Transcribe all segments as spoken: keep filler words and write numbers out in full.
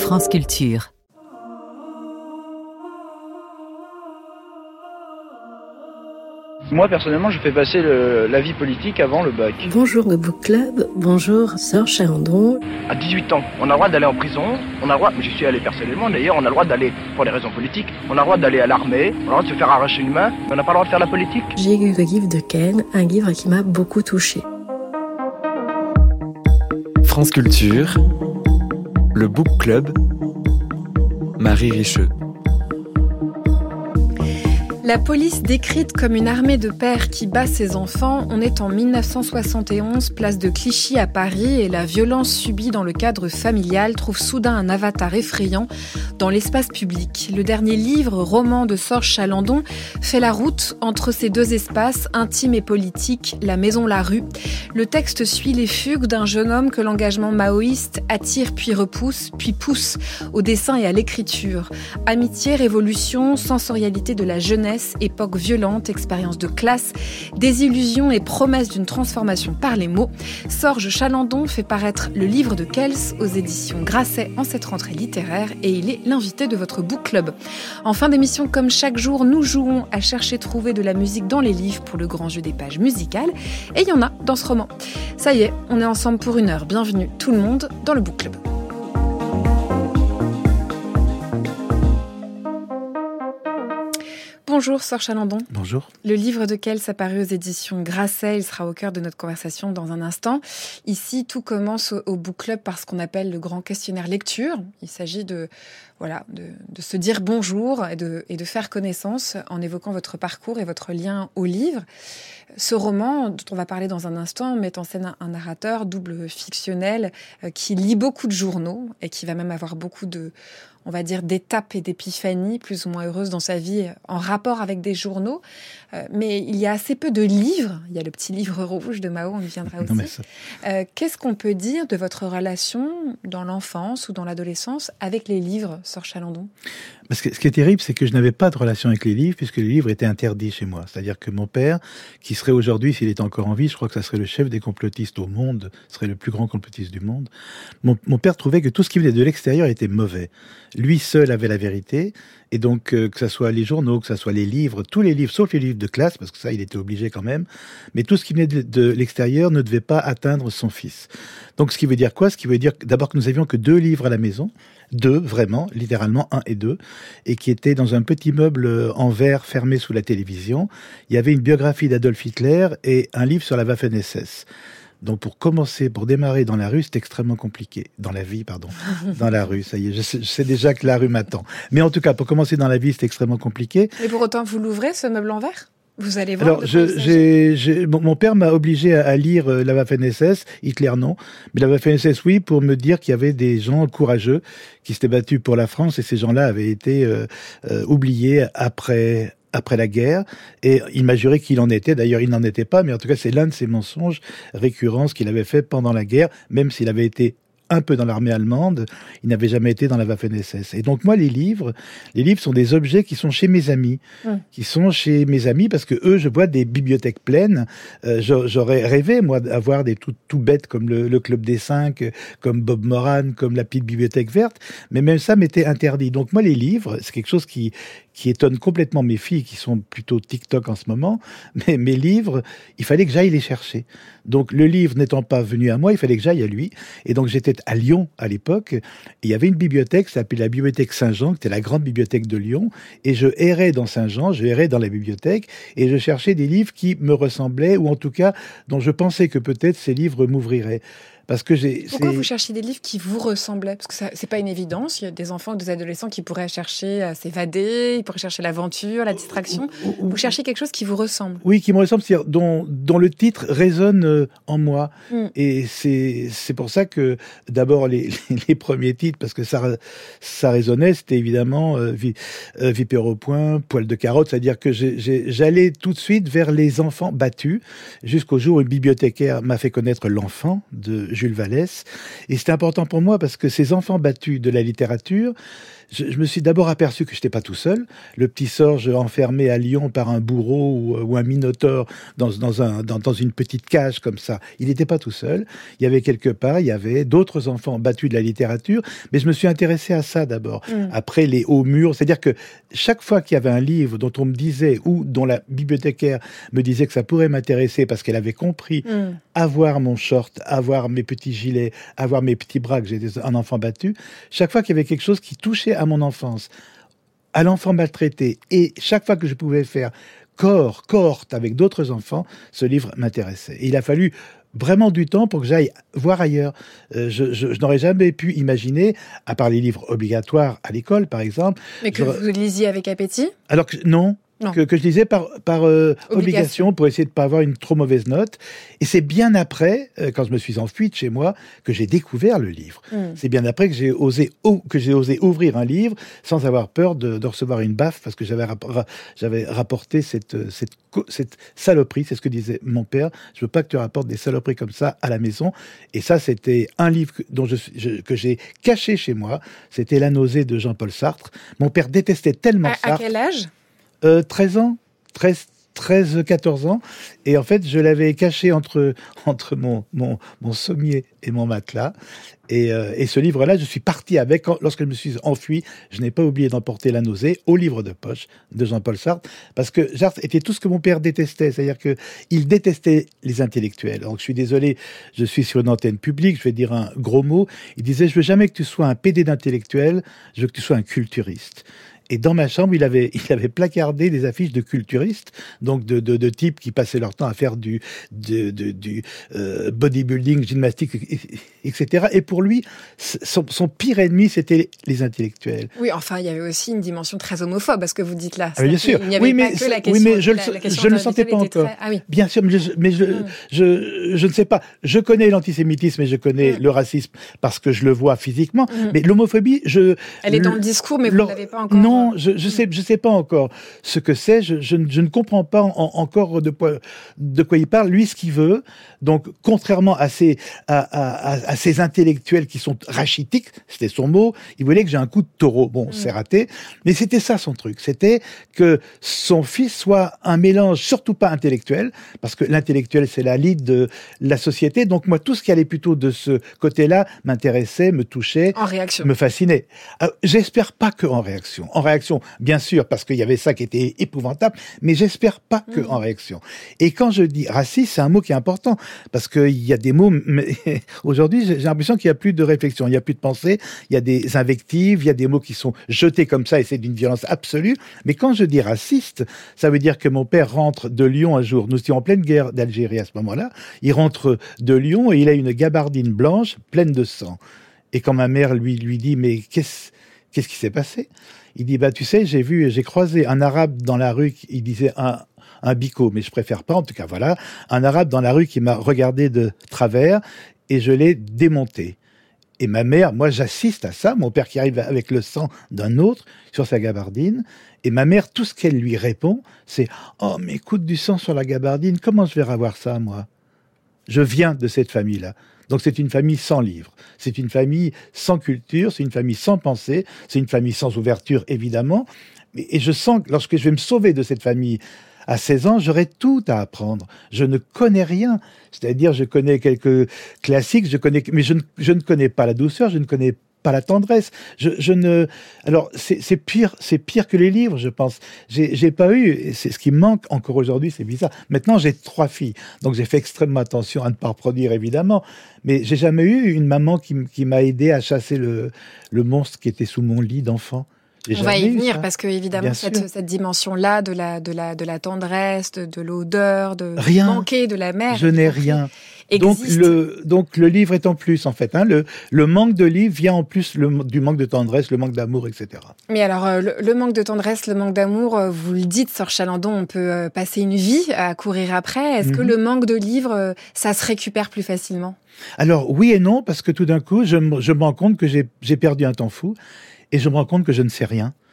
France Culture. Moi, personnellement, je fais passer le, la vie politique avant le bac. Bonjour le Book Club, bonjour Sœur Chalandon. À dix-huit ans, on a le droit d'aller en prison, on a le droit, j'y suis allé personnellement d'ailleurs, on a le droit d'aller, pour des raisons politiques, on a le droit d'aller à l'armée, on a le droit de se faire arracher une main, mais on n'a pas le droit de faire la politique. J'ai lu le livre de Ken, un livre qui m'a beaucoup touchée. France Culture, le Book Club, Marie Richeux. La police décrite comme une armée de pères qui bat ses enfants, on est en mille neuf cent soixante et onze, place de Clichy à Paris, et la violence subie dans le cadre familial trouve soudain un avatar effrayant dans l'espace public. Le dernier livre, roman de Sorge Chalandon, fait la route entre ces deux espaces, intimes et politiques, la maison, la rue. Le texte suit les fugues d'un jeune homme que l'engagement maoïste attire puis repousse, puis pousse au dessin et à l'écriture. Amitié, révolution, sensorialité de la jeunesse, époque violente, expérience de classe, désillusion et promesse d'une transformation par les mots. Sorge Chalandon fait paraître le livre de Kels aux éditions Grasset en cette rentrée littéraire et il est l'invité de votre book club. En fin d'émission, comme chaque jour, nous jouons à chercher trouver de la musique dans les livres pour le grand jeu des pages musicales et il y en a dans ce roman. Ça y est, on est ensemble pour une heure. Bienvenue tout le monde dans le book club. Bonjour Sorge Chalandon. Bonjour. Le livre de Kels apparu aux éditions Grasset, il sera au cœur de notre conversation dans un instant. Ici, tout commence au, au book club par ce qu'on appelle le grand questionnaire lecture. Il s'agit de, voilà, de, de se dire bonjour et de, et de faire connaissance en évoquant votre parcours et votre lien au livre. Ce roman, dont on va parler dans un instant, met en scène un, un narrateur double fictionnel euh, qui lit beaucoup de journaux et qui va même avoir beaucoup de, on va dire, d'étapes et d'épiphanies plus ou moins heureuses dans sa vie en rapport avec des journaux. Euh, mais il y a assez peu de livres. Il y a le petit livre rouge de Mao, on y viendra aussi. Non, ça... euh, qu'est-ce qu'on peut dire de votre relation dans l'enfance ou dans l'adolescence avec les livres, Sorge Chalandon ? Parce que ce qui est terrible, c'est que je n'avais pas de relation avec les livres, puisque les livres étaient interdits chez moi. C'est-à-dire que mon père, qui serait aujourd'hui, s'il était encore en vie, je crois que ça serait le chef des complotistes au monde, serait le plus grand complotiste du monde. Mon, mon père trouvait que tout ce qui venait de l'extérieur était mauvais. Lui seul avait la vérité, et donc euh, que ça soit les journaux, que ça soit les livres, tous les livres, sauf les livres de classe, parce que ça, il était obligé quand même, mais tout ce qui venait de, de l'extérieur ne devait pas atteindre son fils. Donc ce qui veut dire quoi ? Ce qui veut dire d'abord que nous avions que deux livres à la maison, deux, vraiment, littéralement, un et deux, et qui étaient dans un petit meuble en verre fermé sous la télévision. Il y avait une biographie d'Adolf Hitler et un livre sur la Waffen-S S. Donc pour commencer, pour démarrer dans la rue, c'est extrêmement compliqué. Dans la vie, pardon. Dans la rue, ça y est, je sais, je sais déjà que la rue m'attend. Mais en tout cas, pour commencer dans la vie, c'est extrêmement compliqué. Et pour autant, vous l'ouvrez, ce meuble en verre ? Vous allez voir. Alors, je, j'ai, j'ai, mon, mon père m'a obligé à, à lire euh, la Waffen-S S, Hitler non, mais la Waffen-S S oui, pour me dire qu'il y avait des gens courageux qui s'étaient battus pour la France et ces gens-là avaient été euh, euh, oubliés après après la guerre, et il m'a juré qu'il en était, d'ailleurs il n'en était pas, mais en tout cas c'est l'un de ces mensonges récurrents qu'il avait fait pendant la guerre, même s'il avait été un peu dans l'armée allemande, il n'avait jamais été dans la Waffen-S S. Et donc moi, les livres, les livres sont des objets qui sont chez mes amis, mmh. qui sont chez mes amis parce que eux, je vois des bibliothèques pleines. Euh, j'aurais rêvé moi d'avoir des tout tout bêtes comme le, le Club des Cinq, comme Bob Moran, comme la petite bibliothèque verte. Mais même ça m'était interdit. Donc moi, les livres, c'est quelque chose qui qui étonne complètement mes filles qui sont plutôt TikTok en ce moment. Mais mes livres, il fallait que j'aille les chercher. Donc le livre n'étant pas venu à moi, il fallait que j'aille à lui. Et donc j'étais à Lyon à l'époque. Et il y avait une bibliothèque, ça s'appelait la bibliothèque Saint-Jean, qui était la grande bibliothèque de Lyon. Et je errais dans Saint-Jean, je errais dans la bibliothèque, et je cherchais des livres qui me ressemblaient, ou en tout cas dont je pensais que peut-être ces livres m'ouvriraient. Parce que j'ai, Pourquoi c'est... vous cherchiez des livres qui vous ressemblaient ? Parce que ça, c'est pas une évidence. Il y a des enfants ou des adolescents qui pourraient chercher à s'évader, ils pourraient chercher l'aventure, la distraction. Vous cherchez quelque chose qui vous ressemble. Oui, qui me ressemble, c'est-à-dire dont, dont le titre résonne en moi. Mm. Et c'est, c'est pour ça que, d'abord, les, les, les premiers titres, parce que ça, ça résonnait, c'était évidemment euh, vi, euh, Vipère au poing, Poil de carotte, c'est-à-dire que j'ai, j'ai, j'allais tout de suite vers les enfants battus, jusqu'au jour où une bibliothécaire m'a fait connaître l'enfant de Jules Vallès. Et c'était important pour moi parce que ces enfants battus de la littérature, je, je me suis d'abord aperçu que je n'étais pas tout seul. Le petit Sorge enfermé à Lyon par un bourreau ou, ou un minotaure dans, dans, un, dans, dans une petite cage comme ça, il n'était pas tout seul. Il y avait quelque part, il y avait d'autres enfants battus de la littérature, mais je me suis intéressé à ça d'abord. Mmh. Après, les hauts murs, c'est-à-dire que chaque fois qu'il y avait un livre dont on me disait, ou dont la bibliothécaire me disait que ça pourrait m'intéresser parce qu'elle avait compris mmh. avoir mon short, avoir mes petits gilets, avoir mes petits bras, que j'étais un enfant battu, chaque fois qu'il y avait quelque chose qui touchait à mon enfance, à l'enfant maltraité, et chaque fois que je pouvais faire corps, cohorte avec d'autres enfants, ce livre m'intéressait. Et il a fallu vraiment du temps pour que j'aille voir ailleurs. Euh, je, je, je n'aurais jamais pu imaginer, à part les livres obligatoires à l'école, par exemple. Mais que je... vous lisiez avec appétit ? Alors que non. Que, que je lisais par, par euh, obligation. obligation pour essayer de ne pas avoir une trop mauvaise note. Et c'est bien après, euh, quand je me suis enfui de chez moi, que j'ai découvert le livre. Mm. C'est bien après que j'ai osé, oh, que j'ai osé ouvrir un livre sans avoir peur de, de recevoir une baffe parce que j'avais, ra- j'avais rapporté cette, cette, cette saloperie. C'est ce que disait mon père. Je veux pas que tu rapportes des saloperies comme ça à la maison. Et ça, c'était un livre que, dont je, je, que j'ai caché chez moi. C'était La nausée de Jean-Paul Sartre. Mon père détestait tellement à, Sartre. À quel âge ? Euh, treize ans, treize, treize, quatorze ans. Et en fait, je l'avais caché entre, entre mon, mon, mon sommier et mon matelas. Et, euh, et ce livre-là, je suis parti avec. Lorsque je me suis enfui, je n'ai pas oublié d'emporter La nausée au livre de poche de Jean-Paul Sartre. Parce que Sartre était tout ce que mon père détestait. C'est-à-dire qu'il détestait les intellectuels. Donc, je suis désolé, je suis sur une antenne publique, je vais dire un gros mot. Il disait, je veux jamais que tu sois un pédé d'intellectuel, je veux que tu sois un culturiste. Et dans ma chambre, il avait, il avait placardé des affiches de culturistes, donc de, de, de types qui passaient leur temps à faire du, de, de, du euh, bodybuilding, gymnastique, et cetera. Et pour lui, son, son pire ennemi, c'était les intellectuels. Oui, enfin, il y avait aussi une dimension très homophobe, à ce que vous dites là. Ah, bien sûr. Il n'y avait oui, mais, pas que la question. Oui, mais je, la, le, la question je ne le sentais pas encore. Très... Ah, oui. Bien sûr, mais, je, mais je, mm. je, je ne sais pas. Je connais l'antisémitisme et je connais mm. le racisme parce que je le vois physiquement. Mm. Mais l'homophobie, je... Elle est dans le discours, mais vous ne l'avez pas encore. Non, je, je sais. Je ne sais pas encore ce que c'est, je, je, je ne comprends pas en, encore de, de quoi il parle, lui ce qu'il veut. Donc, contrairement à ces, à, à, à ces intellectuels qui sont rachitiques, c'était son mot, il voulait que j'ai un coup de taureau. Bon, mmh. c'est raté, mais c'était ça son truc, c'était que son fils soit un mélange surtout pas intellectuel, parce que l'intellectuel c'est la lead de la société, donc moi tout ce qui allait plutôt de ce côté-là m'intéressait, me touchait, en réaction. me fascinait. Alors, j'espère pas que en réaction. En réaction, bien sûr, parce qu'il y avait ça qui était épouvantable, mais j'espère pas que mmh. en réaction. Et quand je dis raciste, c'est un mot qui est important, parce qu'il y a des mots, mais aujourd'hui, j'ai l'impression qu'il n'y a plus de réflexion, il n'y a plus de pensée, il y a des invectives, il y a des mots qui sont jetés comme ça, et c'est d'une violence absolue. Mais quand je dis raciste, ça veut dire que mon père rentre de Lyon un jour, nous étions en pleine guerre d'Algérie à ce moment-là, il rentre de Lyon et il a une gabardine blanche pleine de sang. Et quand ma mère lui, lui dit, mais qu'est-ce, qu'est-ce qui s'est passé ? Il dit, bah, tu sais, j'ai vu, j'ai croisé un arabe dans la rue, il disait un, un bico, mais je préfère pas, en tout cas, voilà, un arabe dans la rue qui m'a regardé de travers et je l'ai démonté. Et ma mère, moi, j'assiste à ça, mon père qui arrive avec le sang d'un autre sur sa gabardine, et ma mère, tout ce qu'elle lui répond, c'est, oh, mais écoute, du sang sur la gabardine, comment je vais revoir ça, moi ? Je viens de cette famille-là. Donc c'est une famille sans livre, c'est une famille sans culture, c'est une famille sans pensée, c'est une famille sans ouverture, évidemment. Et je sens que lorsque je vais me sauver de cette famille à seize ans, j'aurai tout à apprendre. Je ne connais rien. C'est-à-dire, je connais quelques classiques, je connais, mais je ne, je ne connais pas la douceur, je ne connais pas la tendresse. Je, je ne, alors, c'est, c'est pire, c'est pire que les livres, je pense. J'ai, j'ai pas eu, et c'est ce qui me manque encore aujourd'hui, c'est bizarre. Maintenant, j'ai trois filles. Donc, j'ai fait extrêmement attention à ne pas reproduire, évidemment. Mais j'ai jamais eu une maman qui, qui m'a aidé à chasser le, le monstre qui était sous mon lit d'enfant. On va y venir, parce que évidemment cette, cette dimension-là de la de la de la tendresse, de, de l'odeur, de rien. manquer de la mère. Je n'ai rien. Donc le donc le livre est en plus en fait. Hein, le le manque de livre vient en plus le, du manque de tendresse, le manque d'amour, et cetera. Mais alors le, le manque de tendresse, le manque d'amour, vous le dites, Sœur Chalandon, on peut passer une vie à courir après. Est-ce mm-hmm. que le manque de livres, ça se récupère plus facilement ? Alors oui et non, parce que tout d'un coup, je me je me rends compte que j'ai j'ai perdu un temps fou. Et je me rends compte que je ne sais rien.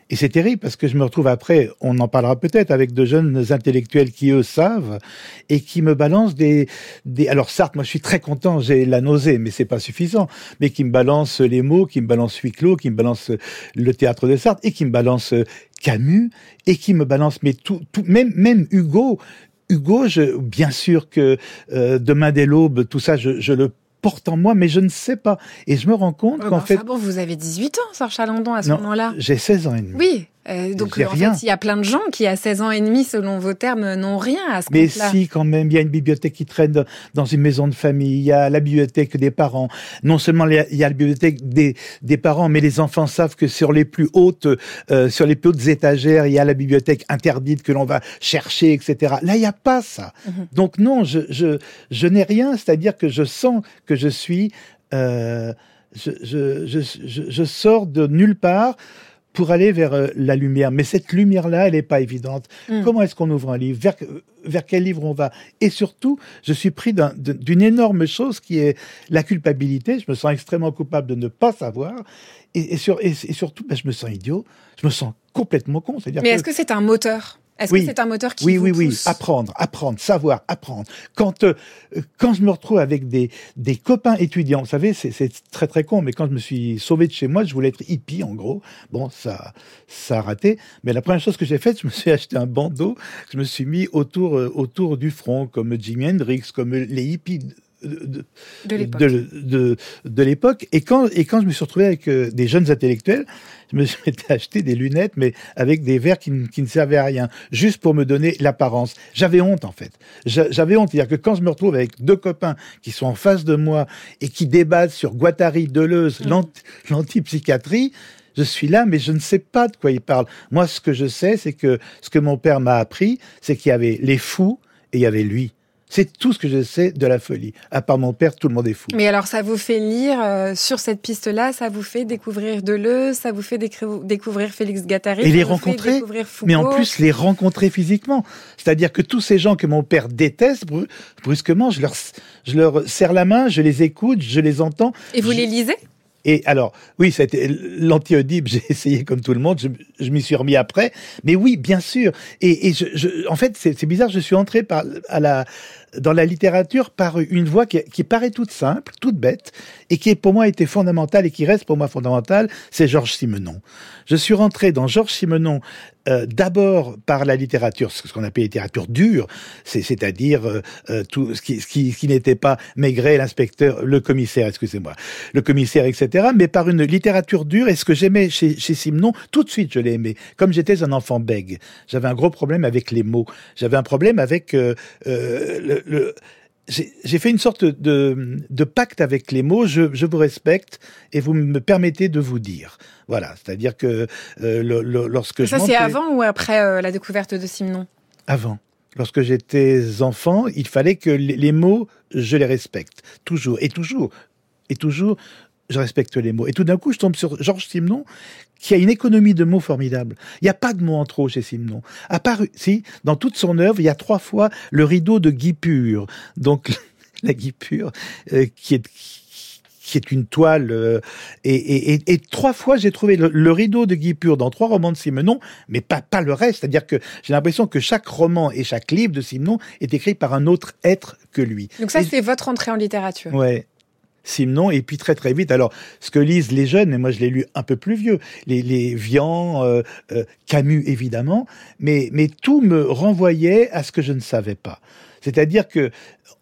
Et c'est terrible parce que je me retrouve après, on en parlera peut-être, avec de jeunes intellectuels qui, eux, savent et qui me balancent des... des... Alors Sartre, moi je suis très content, j'ai la nausée, mais c'est pas suffisant. Mais qui me balancent les mots, qui me balancent Huis clos, qui me balancent le théâtre de Sartre et qui me balancent Camus et qui me balancent mais tout, tout même, même Hugo. Hugo, je, bien sûr que euh, Demain dès l'aube, tout ça, je, je le porte en moi, mais je ne sais pas. Et je me rends compte oh qu'en ben, fait... Enfin bon, vous avez dix-huit ans, Serge Chalandon, à ce non, moment-là. J'ai seize ans et demi. Oui, euh, donc j'ai en rien. fait, il y a plein de gens qui, à seize ans et demi, selon vos termes, n'ont rien à ce Mais compte-là. si, quand même, il y a une bibliothèque qui traîne dans une maison de famille, il y a la bibliothèque des parents. Non seulement il y a la bibliothèque des, des parents, mais les enfants savent que sur les plus hautes, euh, sur les plus hautes étagères, il y a la bibliothèque interdite que l'on va chercher, et cetera. Là, il n'y a pas ça. Mm-hmm. Donc non, je, je, je n'ai rien, c'est-à-dire que je sens que je suis... Euh, je, je, je, je, je sors de nulle part pour aller vers euh, la lumière. Mais cette lumière-là, elle n'est pas évidente. Mm. Comment est-ce qu'on ouvre un livre ? Vers, vers quel livre on va ? Et surtout, je suis pris d'un, d'une énorme chose qui est la culpabilité. Je me sens extrêmement coupable de ne pas savoir. Et, et, sur, et, et surtout, ben, je me sens idiot. Je me sens complètement con. C'est-à-dire Mais que... est-ce que c'est un moteur ? Est-ce oui. que c'est un moteur qui oui, vous oui, pousse ? Oui, apprendre, apprendre, savoir, apprendre. Quand euh, quand je me retrouve avec des des copains étudiants, vous savez, c'est c'est très très con, mais quand je me suis sauvé de chez moi, je voulais être hippie en gros. Bon, ça ça a raté, mais la première chose que j'ai faite, je me suis acheté un bandeau, je me suis mis autour euh, autour du front, comme Jimi Hendrix, comme les hippies. De, de l'époque. De, de, de l'époque. Et quand, et quand je me suis retrouvé avec euh, des jeunes intellectuels, je me suis acheté des lunettes, mais avec des verres qui, qui ne servaient à rien, juste pour me donner l'apparence. J'avais honte, en fait. J'avais honte. C'est-à-dire que quand je me retrouve avec deux copains qui sont en face de moi et qui débattent sur Guattari, Deleuze, mmh. l'antipsychiatrie, je suis là, mais je ne sais pas de quoi ils parlent. Moi, ce que je sais, c'est que ce que mon père m'a appris, c'est qu'il y avait les fous et il y avait lui. C'est tout ce que je sais de la folie. À part mon père, tout le monde est fou. Mais alors, ça vous fait lire euh, sur cette piste-là, ça vous fait découvrir Deleuze, ça vous fait décri- découvrir Félix Guattari, et ça les vous rencontrer, fait découvrir Foucault. Mais en plus les rencontrer physiquement. C'est-à-dire que tous ces gens que mon père déteste, brusquement, je leur, je leur serre la main, je les écoute, je les entends. Et vous je... les lisez ? Et alors, oui, ça a été l'anti-Oedipe, j'ai essayé comme tout le monde, je, je m'y suis remis après, mais oui, bien sûr. Et, et je, je, en fait, c'est, c'est bizarre, je suis entré par, à la, dans la littérature par une voie qui, qui paraît toute simple, toute bête, et qui pour moi était fondamentale et qui reste pour moi fondamentale, c'est Georges Simenon. Je suis rentré dans Georges Simenon euh, d'abord par la littérature, ce qu'on appelle littérature dure, c'est, c'est-à-dire euh, tout ce qui, ce qui, ce qui n'était pas Maigret, l'inspecteur, le commissaire, excusez-moi, le commissaire, et cetera, mais par une littérature dure, et ce que j'aimais chez, chez Simenon, tout de suite je l'ai aimé, comme j'étais un enfant bègue. J'avais un gros problème avec les mots, j'avais un problème avec euh, euh, le... le J'ai, j'ai fait une sorte de, de pacte avec les mots, je, je vous respecte et vous me permettez de vous dire. Voilà, c'est-à-dire que euh, le, le, lorsque ça, je... Ça, c'est avant ou après euh, la découverte de Simenon ? Avant. Lorsque j'étais enfant, il fallait que les, les mots, je les respecte. Toujours, et toujours, et toujours, je respecte les mots. Et tout d'un coup, je tombe sur Georges Simenon, qui a une économie de mots formidable. Il n'y a pas de mots en trop chez Simenon. À part, si, dans toute son œuvre, il y a trois fois le rideau de Guipure. Donc, la Guipure, euh, qui est... qui est une toile, euh, et, et, et, et trois fois j'ai trouvé le, le rideau de Guipure dans trois romans de Simenon, mais pas, pas le reste. C'est-à-dire que j'ai l'impression que chaque roman et chaque livre de Simenon est écrit par un autre être que lui. Donc ça, et, c'est votre entrée en littérature. Ouais. Simenon, et puis très très vite, alors ce que lisent les jeunes, et moi je l'ai lu un peu plus vieux, les, les Vian, euh, euh, Camus évidemment, mais, mais tout me renvoyait à ce que je ne savais pas. C'est-à-dire que,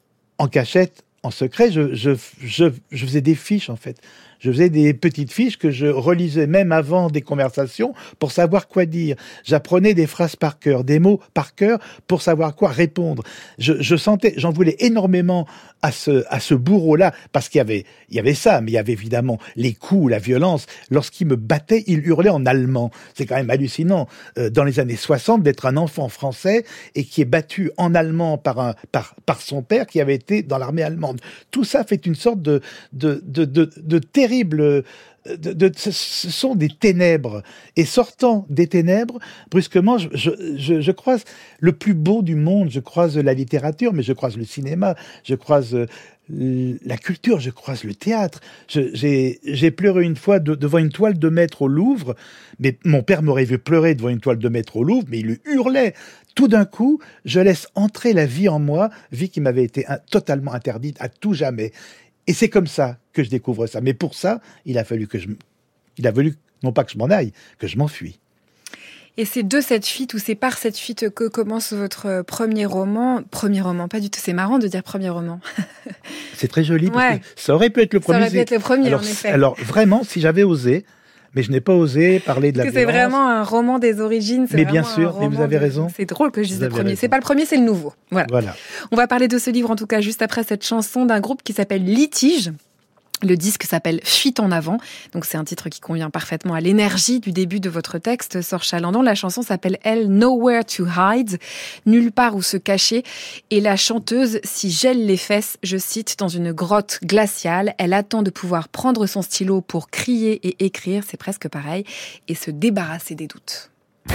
en cachette, en secret, je, je, je, je faisais des fiches en fait. Je faisais des petites fiches que je relisais même avant des conversations pour savoir quoi dire. J'apprenais des phrases par cœur, des mots par cœur pour savoir quoi répondre. Je, je sentais, j'en voulais énormément à ce, à ce bourreau-là, parce qu'il y avait, il y avait ça, mais il y avait évidemment les coups, la violence. Lorsqu'il me battait, il hurlait en allemand. C'est quand même hallucinant, euh, dans les années soixante, d'être un enfant français et qui est battu en allemand par un, par, par son père qui avait été dans l'armée allemande. Tout ça fait une sorte de, de, de, de, de terrible, de, de, ce sont des ténèbres. Et sortant des ténèbres, brusquement, je, je, je, je croise le plus beau du monde. Je croise la littérature, mais je croise le cinéma, je croise la culture, je croise le théâtre. Je, j'ai, j'ai pleuré une fois de, devant une toile de maître au Louvre, mais mon père m'aurait vu pleurer devant une toile de maître au Louvre, mais il hurlait. Tout d'un coup, je laisse entrer la vie en moi, vie qui m'avait été un, totalement interdite à tout jamais. Et c'est comme ça que je découvre ça. Mais pour ça, il a fallu que je, il a fallu non pas que je m'en aille, que je m'enfuis. Et c'est de cette fuite, ou c'est par cette fuite que commence votre premier roman. Premier roman, pas du tout. C'est marrant de dire premier roman. C'est très joli, parce ouais. que ça aurait pu être le premier. Ça aurait pu être le premier, alors, en effet. Alors, vraiment, si j'avais osé, mais je n'ai pas osé parler de la que violence. C'est vraiment un roman des origines. C'est mais bien un sûr, mais vous avez de... raison. C'est drôle que je dise vous le premier. Raison. C'est pas le premier, c'est le nouveau. Voilà. voilà. On va parler de ce livre, en tout cas, juste après cette chanson d'un groupe qui s'appelle Litige. Le disque s'appelle Fuite en avant, donc c'est un titre qui convient parfaitement à l'énergie du début de votre texte, Sorche Chalandon. La chanson s'appelle, elle, Nowhere to Hide, nulle part où se cacher. Et la chanteuse s'y gèle les fesses, je cite, dans une grotte glaciale. Elle attend de pouvoir prendre son stylo pour crier et écrire, c'est presque pareil, et se débarrasser des doutes.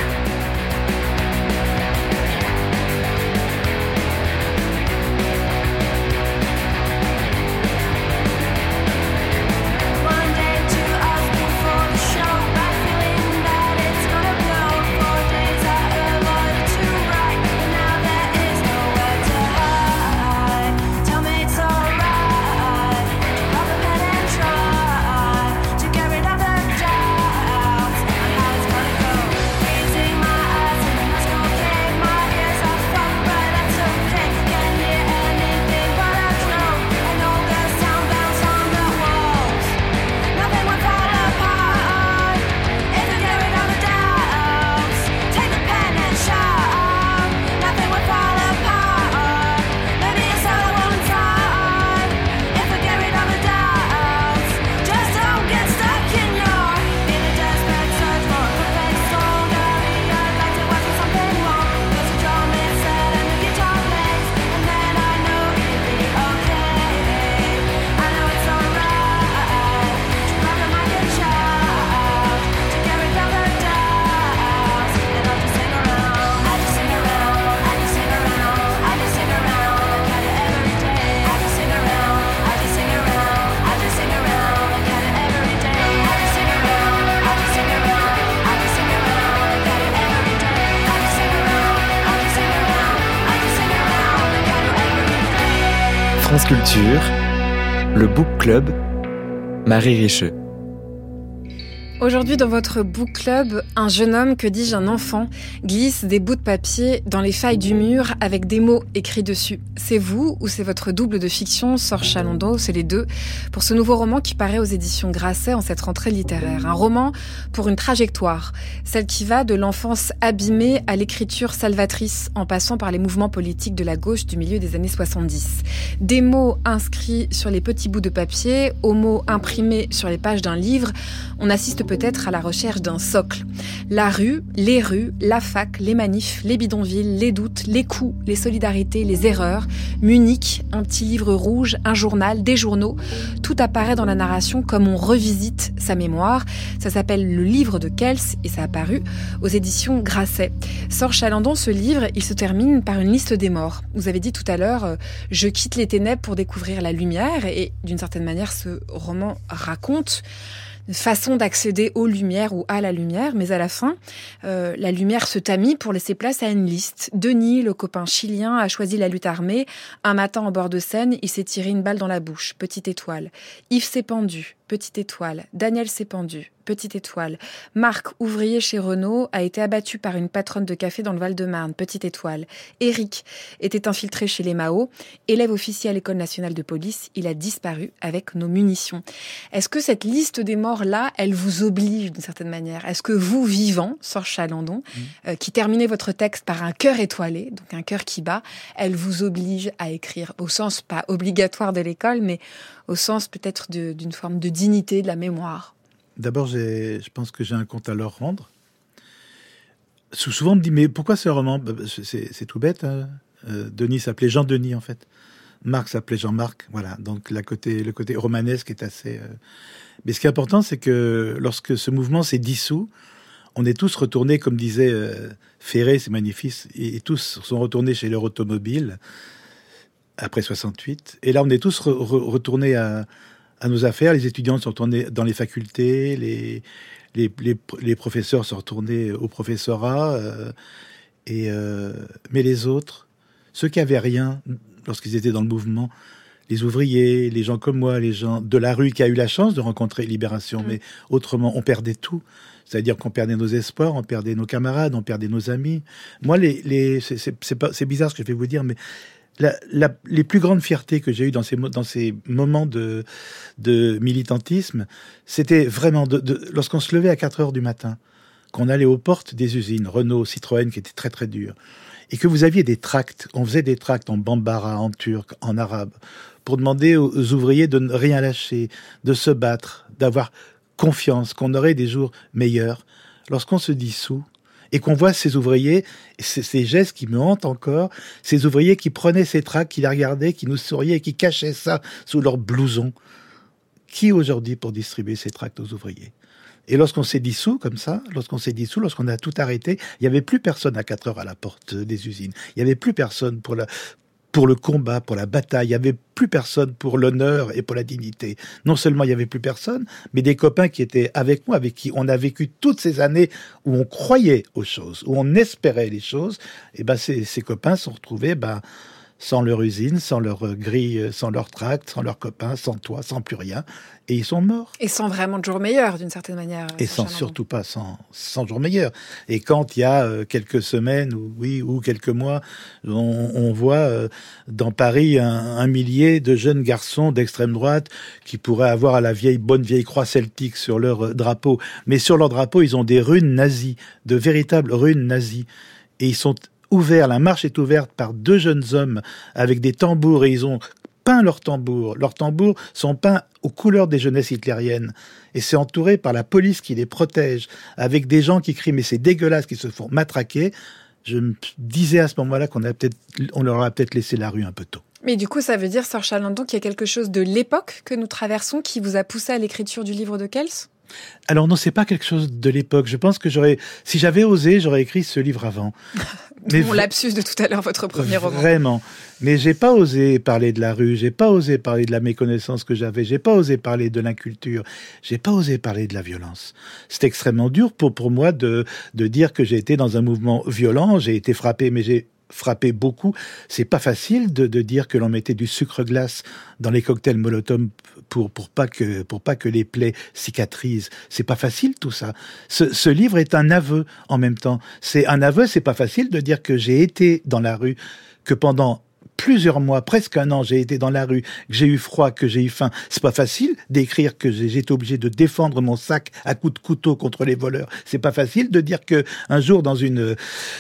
France Culture, le Book Club, Marie Richeux. Aujourd'hui, dans votre book club, un jeune homme, que dis-je, un enfant, glisse des bouts de papier dans les failles du mur avec des mots écrits dessus. C'est vous ou c'est votre double de fiction, Sorche Chalandon, c'est les deux, pour ce nouveau roman qui paraît aux éditions Grasset en cette rentrée littéraire. Un roman pour une trajectoire, celle qui va de l'enfance abîmée à l'écriture salvatrice, en passant par les mouvements politiques de la gauche du milieu des années soixante-dix. Des mots inscrits sur les petits bouts de papier, aux mots imprimés sur les pages d'un livre, on assiste peut-être à la recherche d'un socle. La rue, les rues, la fac, les manifs, les bidonvilles, les doutes, les coups, les solidarités, les erreurs, Munich, un petit livre rouge, un journal, des journaux, tout apparaît dans la narration comme on revisite sa mémoire. Ça s'appelle Le livre de Kels et ça a paru aux éditions Grasset. Sorche Chalandon, ce livre, il se termine par une liste des morts. Vous avez dit tout à l'heure, euh, je quitte les ténèbres pour découvrir la lumière, et d'une certaine manière, ce roman raconte une façon d'accéder aux lumières ou à la lumière, mais à la fin, euh, la lumière se tamit pour laisser place à une liste. Denis, le copain chilien, a choisi la lutte armée. Un matin, en bord de Seine, il s'est tiré une balle dans la bouche. Petite étoile. Yves s'est pendu. Petite étoile. Daniel s'est pendu. Petite étoile. Marc, ouvrier chez Renault, a été abattu par une patronne de café dans le Val-de-Marne. Petite étoile. Éric était infiltré chez les Mao. Élève officier à l'École nationale de police, il a disparu avec nos munitions. Est-ce que cette liste des morts-là, elle vous oblige d'une certaine manière ? Est-ce que vous, vivant, Sorche Chalandon, mmh. euh, qui terminez votre texte par un cœur étoilé, donc un cœur qui bat, elle vous oblige à écrire, au sens pas obligatoire de l'école, mais au sens peut-être de, d'une forme de dignité, de la mémoire ? D'abord, j'ai, je pense que j'ai un compte à leur rendre. Souvent, on me dit, mais pourquoi ce roman ? c'est, c'est tout bête. Hein. Euh, Denis s'appelait Jean-Denis, en fait. Marc s'appelait Jean-Marc. Voilà, donc la côté, le côté romanesque est assez... Euh... Mais ce qui est important, c'est que lorsque ce mouvement s'est dissous, on est tous retournés, comme disait euh, Ferré, c'est magnifique, et, et tous sont retournés chez leur automobile. après soixante-huit. Et là, on est tous re- re- retournés à, à nos affaires. Les étudiants sont retournés dans les facultés, les, les, les, les professeurs sont retournés au professorat. Euh, et, euh, mais les autres, ceux qui avaient rien lorsqu'ils étaient dans le mouvement, les ouvriers, les gens comme moi, les gens de la rue qui a eu la chance de rencontrer Libération, mmh. mais autrement, on perdait tout. C'est-à-dire qu'on perdait nos espoirs, on perdait nos camarades, on perdait nos amis. Moi, les, les, c'est, c'est, c'est, pas, c'est bizarre ce que je vais vous dire, mais la, la, les plus grandes fiertés que j'ai eues dans ces, dans ces moments de, de militantisme, c'était vraiment de, de, lorsqu'on se levait à quatre heures du matin, qu'on allait aux portes des usines, Renault, Citroën, qui étaient très très dures, et que vous aviez des tracts, on faisait des tracts en bambara, en turc, en arabe, pour demander aux ouvriers de ne rien lâcher, de se battre, d'avoir confiance, qu'on aurait des jours meilleurs. Lorsqu'on se dissout et qu'on voit ces ouvriers, ces, ces gestes qui me hantent encore, ces ouvriers qui prenaient ces tracts, qui les regardaient, qui nous souriaient et qui cachaient ça sous leur blouson. Qui aujourd'hui pour distribuer ces tracts aux ouvriers ? Et lorsqu'on s'est dissous comme ça, lorsqu'on s'est dissous, lorsqu'on a tout arrêté, il n'y avait plus personne à quatre heures à la porte des usines. Il n'y avait plus personne pour la, pour le combat, pour la bataille. Il n'y avait plus personne pour l'honneur et pour la dignité. Non seulement il n'y avait plus personne, mais des copains qui étaient avec moi, avec qui on a vécu toutes ces années où on croyait aux choses, où on espérait les choses. Et ben ces, ces copains se sont retrouvés, ben, sans leur usine, sans leur grille, sans leur tract, sans leurs copains, sans toit, sans plus rien. Et ils sont morts. Et sans vraiment de jour meilleur, d'une certaine manière. Et sans surtout pas sans, sans jour meilleur. Et quand il y a euh, quelques semaines, ou, oui, ou quelques mois, on, on voit euh, dans Paris un, un millier de jeunes garçons d'extrême droite qui pourraient avoir à la vieille, bonne vieille croix celtique sur leur euh, drapeau. Mais sur leur drapeau, ils ont des runes nazies, de véritables runes nazies. Et ils sont ouverts, la marche est ouverte par deux jeunes hommes avec des tambours et ils ont peint leurs tambours. Leurs tambours sont peints aux couleurs des jeunesses hitlériennes. Et c'est entouré par la police qui les protège, avec des gens qui crient « mais c'est dégueulasse », qui se font matraquer. Je me disais à ce moment-là qu'on a peut-être, on leur a peut-être laissé la rue un peu tôt. Mais du coup, ça veut dire, Sœur Chalandon, qu'il y a quelque chose de l'époque que nous traversons qui vous a poussé à l'écriture du livre de Kels ? Alors non, c'est pas quelque chose de l'époque. Je pense que j'aurais, si j'avais osé, j'aurais écrit ce livre avant. Mais mon v- lapsus de tout à l'heure, votre premier roman. Vraiment. Mais j'ai pas osé parler de la rue, j'ai pas osé parler de la méconnaissance que j'avais, j'ai pas osé parler de l'inculture, j'ai pas osé parler de la violence. C'est extrêmement dur pour, pour moi de, de dire que j'ai été dans un mouvement violent, j'ai été frappé, mais j'ai frappé beaucoup. C'est pas facile de, de dire que l'on mettait du sucre glace dans les cocktails Molotov pour, pour pas que, pour pas que les plaies cicatrisent. C'est pas facile tout ça. Ce, ce livre est un aveu en même temps. C'est un aveu, c'est pas facile de dire que j'ai été dans la rue, que pendant plusieurs mois, presque un an, j'ai été dans la rue, que j'ai eu froid, que j'ai eu faim. C'est pas facile d'écrire que j'ai été obligé de défendre mon sac à coups de couteau contre les voleurs. C'est pas facile de dire que un jour dans une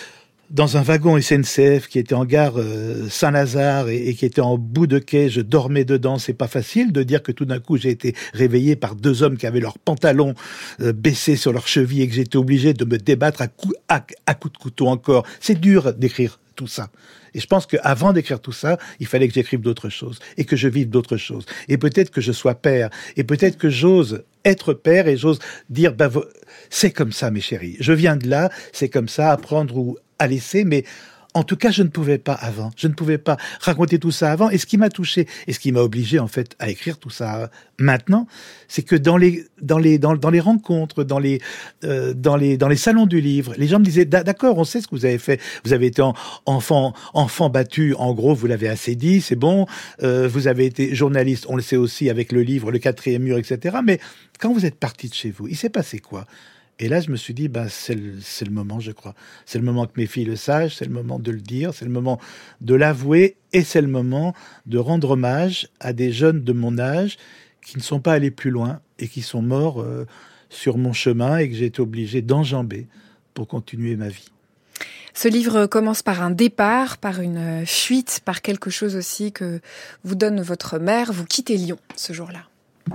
dans un wagon S N C F qui était en gare euh, Saint-Lazare et, et qui était en bout de quai, je dormais dedans. C'est pas facile de dire que tout d'un coup j'ai été réveillé par deux hommes qui avaient leurs pantalons euh, baissés sur leurs chevilles et que j'étais obligé de me débattre à coups à, à coups de couteau encore. C'est dur d'écrire tout ça. Et je pense qu'avant d'écrire tout ça, il fallait que j'écrive d'autres choses et que je vive d'autres choses. Et peut-être que je sois père et peut-être que j'ose être père et j'ose dire ben, c'est comme ça mes chéris. Je viens de là, c'est comme ça, apprendre ou à laisser, mais en tout cas, je ne pouvais pas avant. Je ne pouvais pas raconter tout ça avant. Et ce qui m'a touché, et ce qui m'a obligé, en fait, à écrire tout ça maintenant, c'est que dans les, dans les, dans, dans les rencontres, dans les, euh, dans les, dans les salons du livre, les gens me disaient, d'accord, on sait ce que vous avez fait. Vous avez été en, enfant, enfant battu. En gros, vous l'avez assez dit, c'est bon. Euh, vous avez été journaliste. On le sait aussi avec le livre, le quatrième mur, et cetera. Mais quand vous êtes parti de chez vous, il s'est passé quoi? Et là, je me suis dit, bah, c'est le, c'est le moment, je crois. C'est le moment que mes filles le sachent, c'est le moment de le dire, c'est le moment de l'avouer, et c'est le moment de rendre hommage à des jeunes de mon âge qui ne sont pas allés plus loin et qui sont morts euh, sur mon chemin et que j'ai été obligé d'enjamber pour continuer ma vie. Ce livre commence par un départ, par une fuite, par quelque chose aussi que vous donne votre mère. Vous quittez Lyon ce jour-là.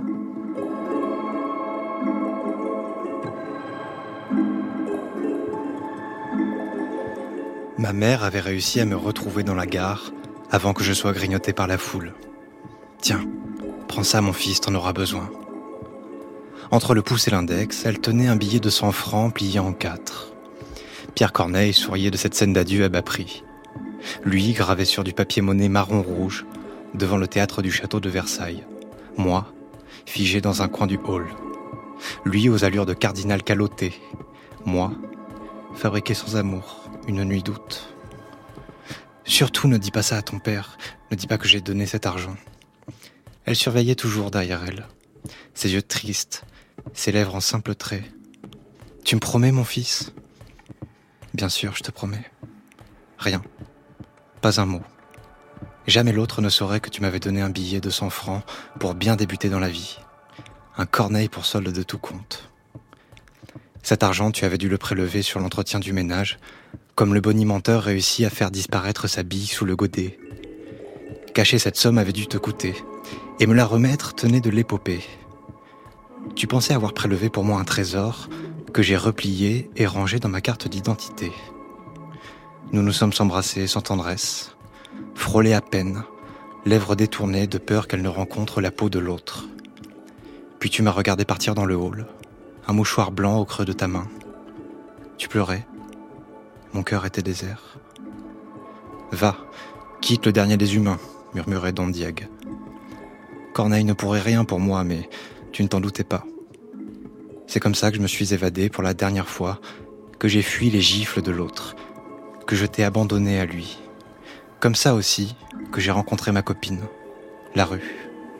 Ma mère avait réussi à me retrouver dans la gare avant que je sois grignoté par la foule. Tiens, prends ça mon fils, t'en auras besoin. Entre le pouce et l'index, elle tenait un billet de cent francs plié en quatre. Pierre Corneille souriait de cette scène d'adieu à bas prix. Lui gravé sur du papier monnaie marron-rouge devant le théâtre du château de Versailles. Moi, figé dans un coin du hall. Lui aux allures de cardinal caloté. Moi, fabriqué sans amour, une nuit d'août. Surtout ne dis pas ça à ton père, ne dis pas que j'ai donné cet argent. Elle surveillait toujours derrière elle, ses yeux tristes, ses lèvres en simples traits. Tu me promets, mon fils ? Bien sûr, je te promets. Rien. Pas un mot. Jamais l'autre ne saurait que tu m'avais donné un billet de cent francs pour bien débuter dans la vie. Un corneille pour solde de tout compte. Cet argent, tu avais dû le prélever sur l'entretien du ménage, comme le bonimenteur réussit à faire disparaître sa bille sous le godet. Cacher cette somme avait dû te coûter, et me la remettre tenait de l'épopée. Tu pensais avoir prélevé pour moi un trésor que j'ai replié et rangé dans ma carte d'identité. Nous nous sommes embrassés sans tendresse, frôlés à peine, lèvres détournées de peur qu'elle ne rencontre la peau de l'autre. Puis tu m'as regardé partir dans le hall, un mouchoir blanc au creux de ta main. Tu pleurais. Mon cœur était désert. « Va, quitte le dernier des humains », murmurait Don Diègue. Corneille ne pourrait rien pour moi, mais tu ne t'en doutais pas. C'est comme ça que je me suis évadé pour la dernière fois, que j'ai fui les gifles de l'autre, que je t'ai abandonné à lui. Comme ça aussi que j'ai rencontré ma copine, la rue.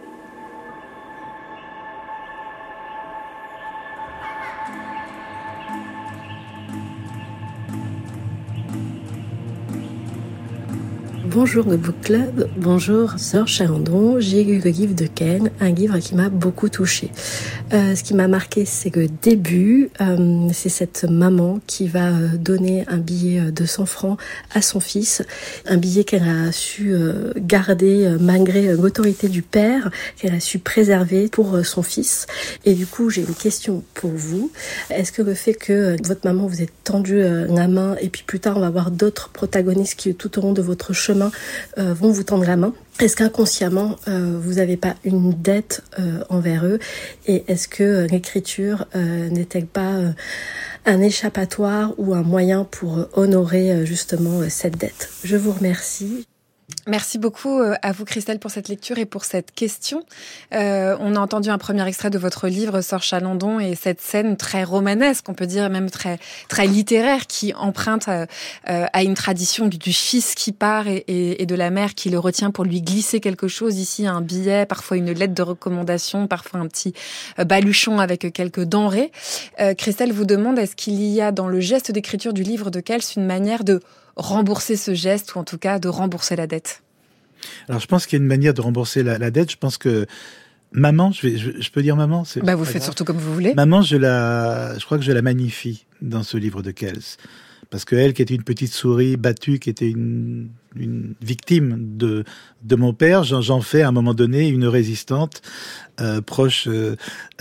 Bonjour le Book Club, bonjour Sœur Chalandon, j'ai lu le livre de Ken, un livre qui m'a beaucoup touchée. Euh, ce qui m'a marqué, c'est le début, euh, c'est cette maman qui va donner un billet de cent francs à son fils, un billet qu'elle a su euh, garder euh, malgré l'autorité du père, qu'elle a su préserver pour euh, son fils. Et du coup, j'ai une question pour vous. Est-ce que le fait que euh, votre maman vous ait tendu euh, la main, et puis plus tard on va voir d'autres protagonistes qui tout au long de votre chemin Euh, vont vous tendre la main. Est-ce qu'inconsciemment, euh, vous n'avez pas une dette euh, envers eux ? Et est-ce que euh, l'écriture euh, n'est-elle pas euh, un échappatoire ou un moyen pour euh, honorer euh, justement euh, cette dette ? Je vous remercie. Merci beaucoup à vous, Christelle, pour cette lecture et pour cette question. Euh, on a entendu un premier extrait de votre livre, Sœur Chalandon, et cette scène très romanesque, on peut dire même très très littéraire, qui emprunte à, à une tradition du, du fils qui part et, et, et de la mère qui le retient pour lui glisser quelque chose. Ici, un billet, parfois une lettre de recommandation, parfois un petit baluchon avec quelques denrées. Euh, Christelle vous demande, est-ce qu'il y a dans le geste d'écriture du livre de Kels une manière de rembourser ce geste, ou en tout cas de rembourser la dette? Alors je pense qu'il y a une manière de rembourser la, la dette. Je pense que maman, je, vais, je, je peux dire maman, c'est bah vous faites grave. Surtout comme vous voulez. Maman, je la, je crois que je la magnifie dans ce livre de Kels, parce que elle, qui était une petite souris battue, qui était une, une victime de de mon père, j'en, j'en fais à un moment donné une résistante euh, proche euh,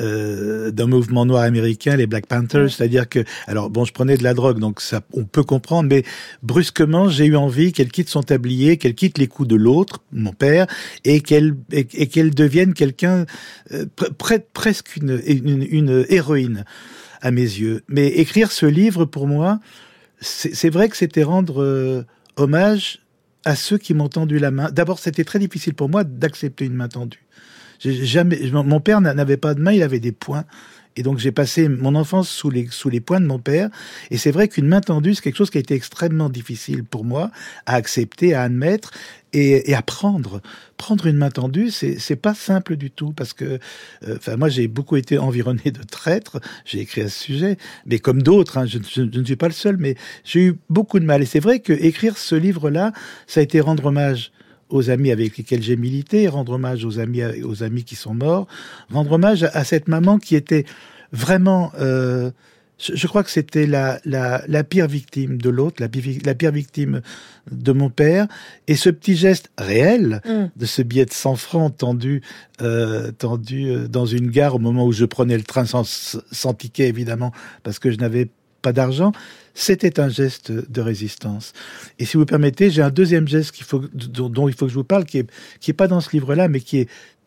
euh, d'un mouvement noir américain, les Black Panthers. Ouais. C'est-à-dire que, alors bon, je prenais de la drogue, donc ça, on peut comprendre, mais brusquement, j'ai eu envie qu'elle quitte son tablier, qu'elle quitte les coups de l'autre, mon père, et qu'elle et, et qu'elle devienne quelqu'un euh, pre, presque une, une une héroïne à mes yeux. Mais écrire ce livre pour moi, c'est, c'est vrai que c'était rendre euh, hommage à ceux qui m'ont tendu la main. D'abord, c'était très difficile pour moi d'accepter une main tendue. J'ai jamais, mon père n'avait pas de main, il avait des poings. Et donc, j'ai passé mon enfance sous les, sous les poings de mon père. Et c'est vrai qu'une main tendue, c'est quelque chose qui a été extrêmement difficile pour moi à accepter, à admettre et, et à prendre. Prendre une main tendue, c'est, c'est pas simple du tout, parce que, enfin, euh, moi, j'ai beaucoup été environné de traîtres. J'ai écrit à ce sujet, mais comme d'autres, hein, je, je, je ne suis pas le seul, mais j'ai eu beaucoup de mal. Et c'est vrai que écrire ce livre-là, ça a été rendre hommage aux amis avec lesquels j'ai milité, rendre hommage aux amis, aux amis qui sont morts, rendre hommage à, à cette maman qui était vraiment, euh, je, je crois que c'était la, la, la pire victime de l'autre, la, la pire victime de mon père, et ce petit geste réel mmh. de ce billet de cent francs tendu, euh, tendu dans une gare au moment où je prenais le train sans, sans ticket, évidemment, parce que je n'avais pas d'argent, c'était un geste de résistance. Et si vous permettez, j'ai un deuxième geste qu'il faut, dont, dont il faut que je vous parle, qui est, qui est pas dans ce livre-là, mais qui est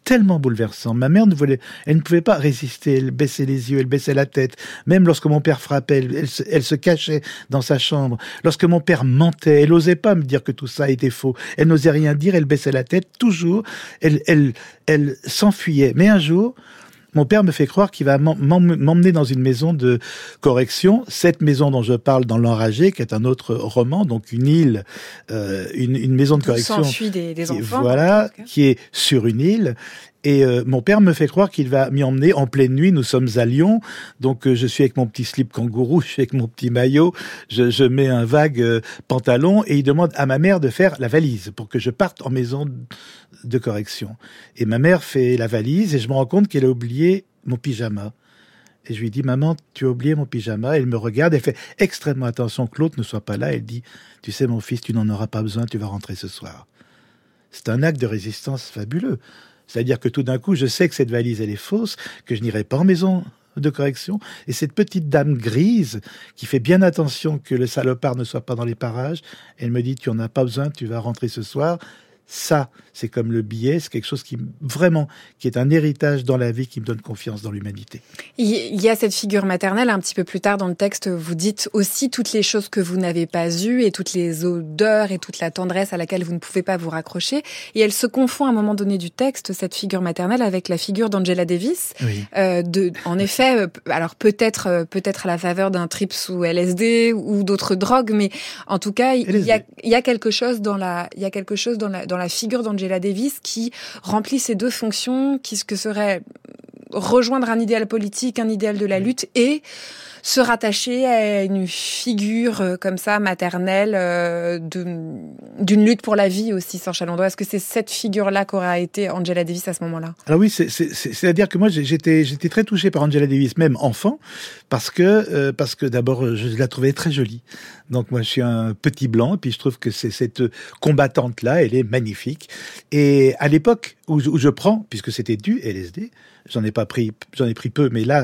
tellement bouleversant. Ma mère ne voulait, elle ne pouvait pas résister. Elle baissait les yeux, elle baissait la tête. Même lorsque mon père frappait, elle, elle, se, elle se cachait dans sa chambre. Lorsque mon père mentait, elle n'osait pas me dire que tout ça était faux. Elle n'osait rien dire, elle baissait la tête. Toujours, elle, elle, elle s'enfuyait. Mais un jour, mon père me fait croire qu'il va m'emmener dans une maison de correction. Cette maison dont je parle dans L'Enragé, qui est un autre roman, donc une île, euh, une, une maison de correction. S'enfuit des, des enfants. Voilà, qui est sur une île. Et euh, mon père me fait croire qu'il va m'y emmener en pleine nuit. Nous sommes à Lyon, donc euh, je suis avec mon petit slip kangourou, je suis avec mon petit maillot, je, je mets un vague euh, pantalon et il demande à ma mère de faire la valise pour que je parte en maison de correction. Et ma mère fait la valise et je me rends compte qu'elle a oublié mon pyjama. Et je lui dis, maman, tu as oublié mon pyjama. Elle me regarde, elle fait extrêmement attention que l'autre ne soit pas là. Elle dit, tu sais mon fils, tu n'en auras pas besoin, tu vas rentrer ce soir. C'est un acte de résistance fabuleux. C'est-à-dire que tout d'un coup, je sais que cette valise, elle est fausse, que je n'irai pas en maison de correction. Et cette petite dame grise, qui fait bien attention que le salopard ne soit pas dans les parages, elle me dit, tu n'en as pas besoin, tu vas rentrer ce soir. Ça, c'est comme le billet, c'est quelque chose qui, vraiment, qui est un héritage dans la vie, qui me donne confiance dans l'humanité. Il y a cette figure maternelle, un petit peu plus tard dans le texte, vous dites aussi toutes les choses que vous n'avez pas eues et toutes les odeurs et toute la tendresse à laquelle vous ne pouvez pas vous raccrocher. Et elle se confond à un moment donné du texte, cette figure maternelle, avec la figure d'Angela Davis. Oui. Euh, de, en effet, alors peut-être, peut-être à la faveur d'un trip sous L S D ou d'autres drogues, mais en tout cas, il y a, il y a quelque chose dans la, il y a quelque chose dans la, dans la figure d'Angela Davis qui remplit ces deux fonctions, qui ce que serait rejoindre un idéal politique, un idéal de la lutte et se rattacher à une figure euh, comme ça, maternelle, euh, de, d'une lutte pour la vie aussi, Serge Chalandon. Est-ce que c'est cette figure-là qu'aurait été Angela Davis à ce moment-là ? Alors oui, c'est, c'est, c'est, c'est-à-dire que moi, j'étais, j'étais très touché par Angela Davis, même enfant, parce que, euh, parce que d'abord, je la trouvais très jolie. Donc moi, je suis un petit blanc, et puis je trouve que c'est cette combattante-là, elle est magnifique. Et à l'époque où, où je prends, puisque c'était du L S D, j'en ai pas pris, j'en ai pris peu, mais là,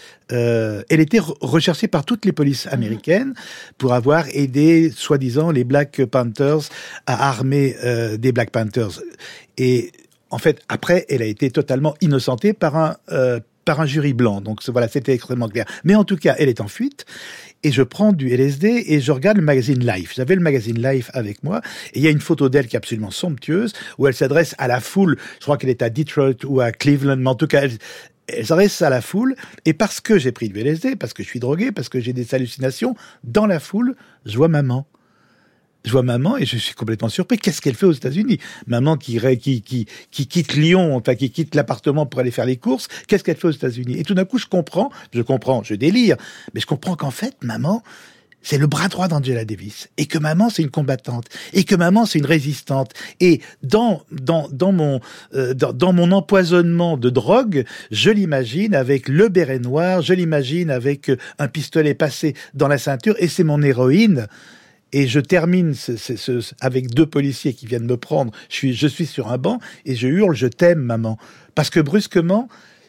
Euh, elle était recherchée par toutes les polices américaines pour avoir aidé, soi-disant, les Black Panthers à armer euh, des Black Panthers. Et en fait, après, elle a été totalement innocentée par un euh, par un jury blanc. Donc voilà, c'était extrêmement clair. Mais en tout cas, elle est en fuite. Et je prends du L S D et je regarde le magazine Life. J'avais le magazine Life avec moi. Et il y a une photo d'elle qui est absolument somptueuse, où elle s'adresse à la foule. Je crois qu'elle est à Detroit ou à Cleveland, mais en tout cas, elle, elle s'adresse à la foule. Et parce que j'ai pris du L S D, parce que je suis drogué, parce que j'ai des hallucinations, dans la foule, je vois maman. Je vois maman et je suis complètement surpris. Qu'est-ce qu'elle fait aux États-Unis ? Maman qui, qui, qui, qui quitte Lyon, enfin qui quitte l'appartement pour aller faire les courses. Qu'est-ce qu'elle fait aux États-Unis ? Et tout d'un coup, je comprends, je comprends, je délire, mais je comprends qu'en fait, maman, c'est le bras droit d'Angela Davis. Et que maman, c'est une combattante. Et que maman, c'est une résistante. Et dans, dans, dans mon, euh, dans, dans mon empoisonnement de drogue, je l'imagine avec le béret noir, je l'imagine avec un pistolet passé dans la ceinture, et c'est mon héroïne. Et je termine ce, ce, ce, avec deux policiers qui viennent me prendre. Je suis, je suis sur un banc et je hurle « Je t'aime, maman ». Parce que brusquement,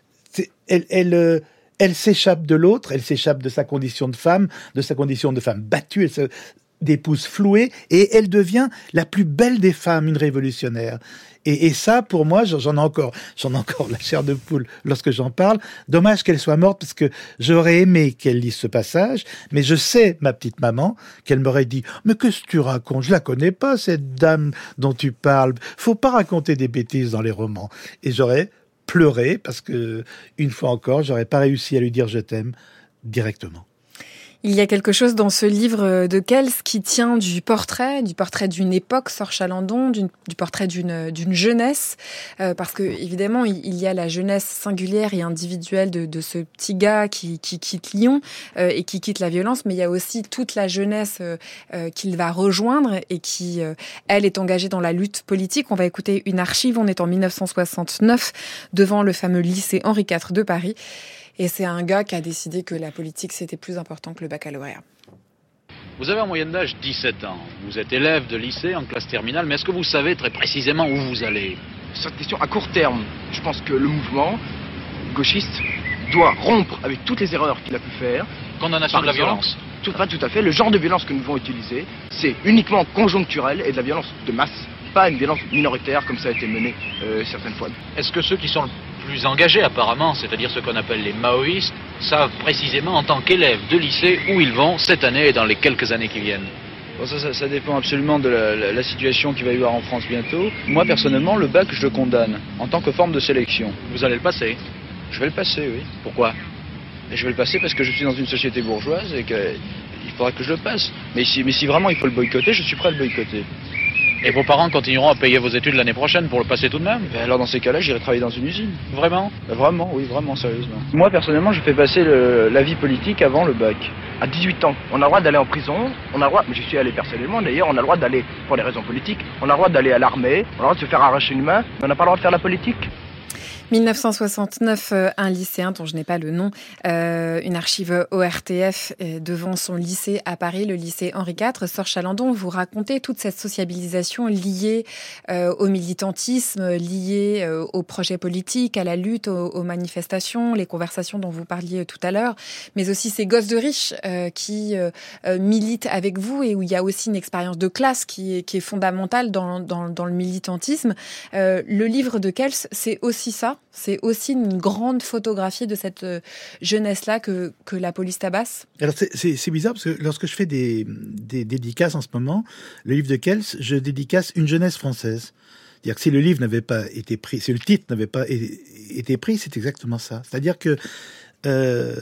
elle, elle, euh, elle s'échappe de l'autre, elle s'échappe de sa condition de femme, de sa condition de femme battue, elle se, d'épouse flouée, et elle devient la plus belle des femmes, une révolutionnaire. Et, et ça, pour moi, j'en ai encore, j'en ai encore la chair de poule lorsque j'en parle. Dommage qu'elle soit morte, parce que j'aurais aimé qu'elle lise ce passage, mais je sais, ma petite maman, qu'elle m'aurait dit « Mais qu'est-ce que tu racontes ? Je la connais pas, cette dame dont tu parles. Faut pas raconter des bêtises dans les romans. » Et j'aurais pleuré, parce que, une fois encore, j'aurais pas réussi à lui dire « Je t'aime » directement. Il y a quelque chose dans ce livre de Kels qui tient du portrait, du portrait d'une époque, Serge Chalandon, d'une, du portrait d'une, d'une jeunesse, euh, parce que évidemment il y a la jeunesse singulière et individuelle de, de ce petit gars qui, qui quitte Lyon euh, et qui quitte la violence, mais il y a aussi toute la jeunesse euh, euh, qu'il va rejoindre et qui, euh, elle, est engagée dans la lutte politique. On va écouter une archive. On est en dix-neuf cent soixante-neuf devant le fameux lycée Henri quatre de Paris. Et c'est un gars qui a décidé que la politique, c'était plus important que le baccalauréat. Vous avez en moyenne d'âge dix-sept ans. Vous êtes élève de lycée en classe terminale, mais est-ce que vous savez très précisément où vous allez ? Cette question à court terme, je pense que le mouvement gauchiste doit rompre avec toutes les erreurs qu'il a pu faire. Condamnation de la violence. Tout, pas tout à fait. Le genre de violence que nous devons utiliser, c'est uniquement conjoncturel et de la violence de masse. pas une violence minoritaire comme ça a été mené euh, certaines fois. Est-ce que ceux qui sont le plus engagés apparemment, c'est-à-dire ceux qu'on appelle les maoïstes, savent précisément en tant qu'élèves de lycée où ils vont cette année et dans les quelques années qui viennent? Bon, ça, ça, ça dépend absolument de la, la, la situation qu'il va y avoir en France bientôt. Moi, personnellement, le bac, je le condamne en tant que forme de sélection. Vous allez le passer? Je vais le passer, oui. Pourquoi? Et je vais le passer parce que je suis dans une société bourgeoise et qu'il faudra que je le passe. Mais si, mais si vraiment il faut le boycotter, je suis prêt à le boycotter. Et vos parents continueront à payer vos études l'année prochaine pour le passer tout de même? Ben alors dans ces cas-là, j'irai travailler dans une usine. Vraiment? Ben vraiment, oui, vraiment, sérieusement. Moi, personnellement, je fais passer le, la vie politique avant le bac. À dix-huit ans, on a le droit d'aller en prison, on a le droit, mais j'y suis allé personnellement d'ailleurs, on a le droit d'aller, pour des raisons politiques, on a le droit d'aller à l'armée, on a le droit de se faire arracher une main, mais on n'a pas le droit de faire la politique. dix-neuf cent soixante-neuf, un lycéen dont je n'ai pas le nom, euh, une archive O R T F euh, devant son lycée à Paris, le lycée Henri quatre. Sœur Chalandon, vous racontez toute cette sociabilisation liée euh, au militantisme, liée euh, aux projets politiques, à la lutte, aux, aux manifestations, les conversations dont vous parliez tout à l'heure, mais aussi ces gosses de riches euh, qui euh, militent avec vous et où il y a aussi une expérience de classe qui est, qui est fondamentale dans, dans, dans le militantisme. Euh, le livre de Kels, c'est aussi ça? C'est aussi une grande photographie de cette jeunesse-là que, que la police tabasse? Alors c'est, c'est, c'est bizarre parce que lorsque je fais des, des dédicaces en ce moment, le livre de Kels, je dédicace une jeunesse française. C'est-à-dire que si le livre n'avait pas été pris, si le titre n'avait pas été pris, c'est exactement ça. C'est-à-dire que euh,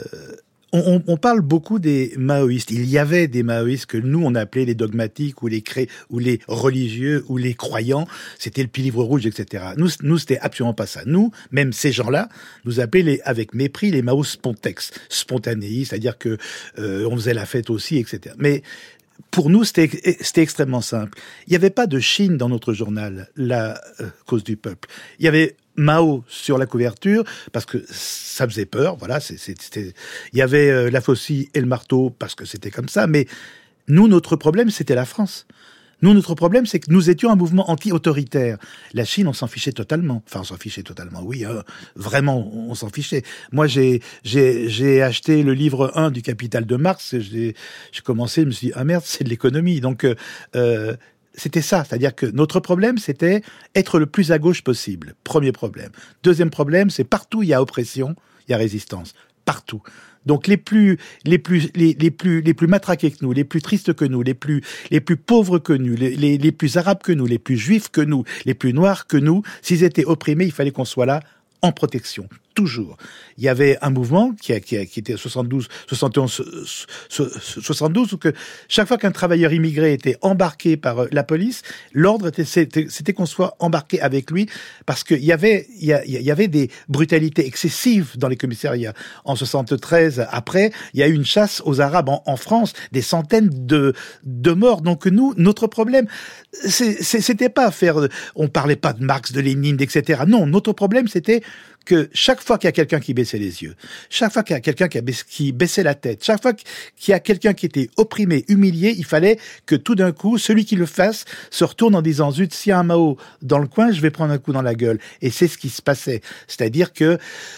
on, on parle beaucoup des maoïstes. Il y avait des maoïstes que nous, on appelait les dogmatiques ou les cré, ou les religieux ou les croyants. C'était le livre rouge, et cetera. Nous, nous, c'était absolument pas ça. Nous, même ces gens-là, nous appelaient les, avec mépris les maos spontex, spontanéistes, c'est-à-dire que euh, on faisait la fête aussi, et cetera. Mais pour nous, c'était, c'était extrêmement simple. Il n'y avait pas de Chine dans notre journal, la euh, cause du peuple. Il y avait Mao sur la couverture, parce que ça faisait peur, voilà, c'est, c'était... il y avait euh, la faucille et le marteau, parce que c'était comme ça, mais nous, notre problème, c'était la France. Nous, notre problème, c'est que nous étions un mouvement anti-autoritaire. La Chine, on s'en fichait totalement. Enfin, on s'en fichait totalement, oui, hein, vraiment, on s'en fichait. Moi, j'ai, j'ai, j'ai acheté le livre un du Capital de Marx, j'ai, j'ai commencé, je me suis dit, ah merde, c'est de l'économie, donc... Euh, C'était ça, c'est-à-dire que notre problème, c'était être le plus à gauche possible. Premier problème. Deuxième problème, c'est partout il y a oppression, il y a résistance. Partout. Donc les plus, les plus, les, les plus, les plus matraqués que nous, les plus tristes que nous, les plus, les plus pauvres que nous, les, les, les plus arabes que nous, les plus juifs que nous, les plus noirs que nous, s'ils étaient opprimés, il fallait qu'on soit là en protection. Toujours. Il y avait un mouvement qui, a, qui, a, qui était soixante-douze, soixante et onze, soixante-douze, où que chaque fois qu'un travailleur immigré était embarqué par la police, l'ordre était, c'était, c'était qu'on soit embarqué avec lui, parce qu'il y avait, il y, a, il y avait des brutalités excessives dans les commissariats. En soixante-treize, après, il y a eu une chasse aux Arabes en, en France, des centaines de, de morts. Donc nous, notre problème, c'est, c'est, c'était pas faire, on parlait pas de Marx, de Lénine, et cetera. Non, notre problème, c'était que chaque fois qu'il y a quelqu'un qui baissait les yeux, chaque fois qu'il y a quelqu'un qui, a baissé, qui baissait la tête, chaque fois qu'il y a quelqu'un qui était opprimé, humilié, il fallait que tout d'un coup, celui qui le fasse se retourne en disant « Zut, s'il y a un Mao dans le coin, je vais prendre un coup dans la gueule ». Et c'est ce qui se passait. C'est-à-dire que,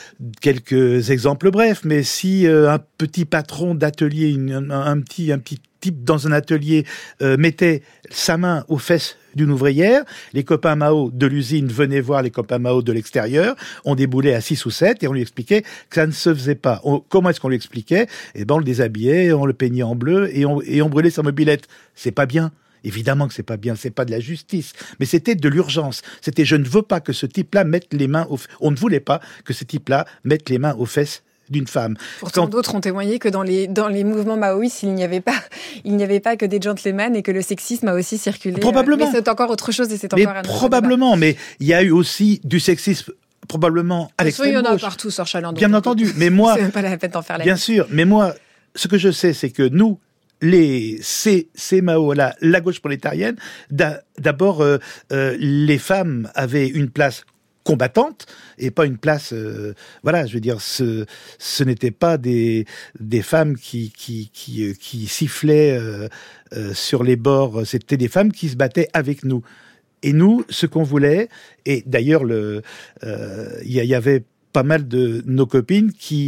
quelques exemples brefs, mais si euh, un petit patron d'atelier, une, un, un petit, un petit type dans un atelier euh, mettait sa main aux fesses d'une ouvrière, les copains Mao de l'usine venaient voir les copains Mao de l'extérieur, on déboulait à six ou sept et on lui expliquait que ça ne se faisait pas. On, comment est-ce qu'on lui expliquait? Eh ben, on le déshabillait, on le peignait en bleu et on, et on brûlait sa mobilette. C'est pas bien. Évidemment que c'est pas bien, c'est pas de la justice, mais c'était de l'urgence. C'était je ne veux pas que ce type-là mette les mains aux, on ne voulait pas que ce type-là mette les mains aux fesses d'une femme. Pourtant, Quand... d'autres ont témoigné que dans les, dans les mouvements maoïstes, il n'y avait pas, il n'y avait pas que des gentlemen et que le sexisme a aussi circulé. Probablement. Mais c'est encore autre chose et c'est mais encore un probablement, mais il y a eu aussi du sexisme probablement à l'extrême gauche. Il y en a partout, Sœur Chalandon. Bien entendu, mais moi... c'est même pas la peine d'en faire la Bien sûr, mais moi, ce que je sais, c'est que nous, les ces, ces Mao-là, la gauche prolétarienne, d'abord, euh, euh, les femmes avaient une place combattante et pas une place euh, voilà, je veux dire, ce ce n'était pas des des femmes qui qui qui qui sifflaient euh, euh, sur les bords, c'était des femmes qui se battaient avec nous. Et nous, ce qu'on voulait, et d'ailleurs le euh, il y, y avait pas mal de nos copines qui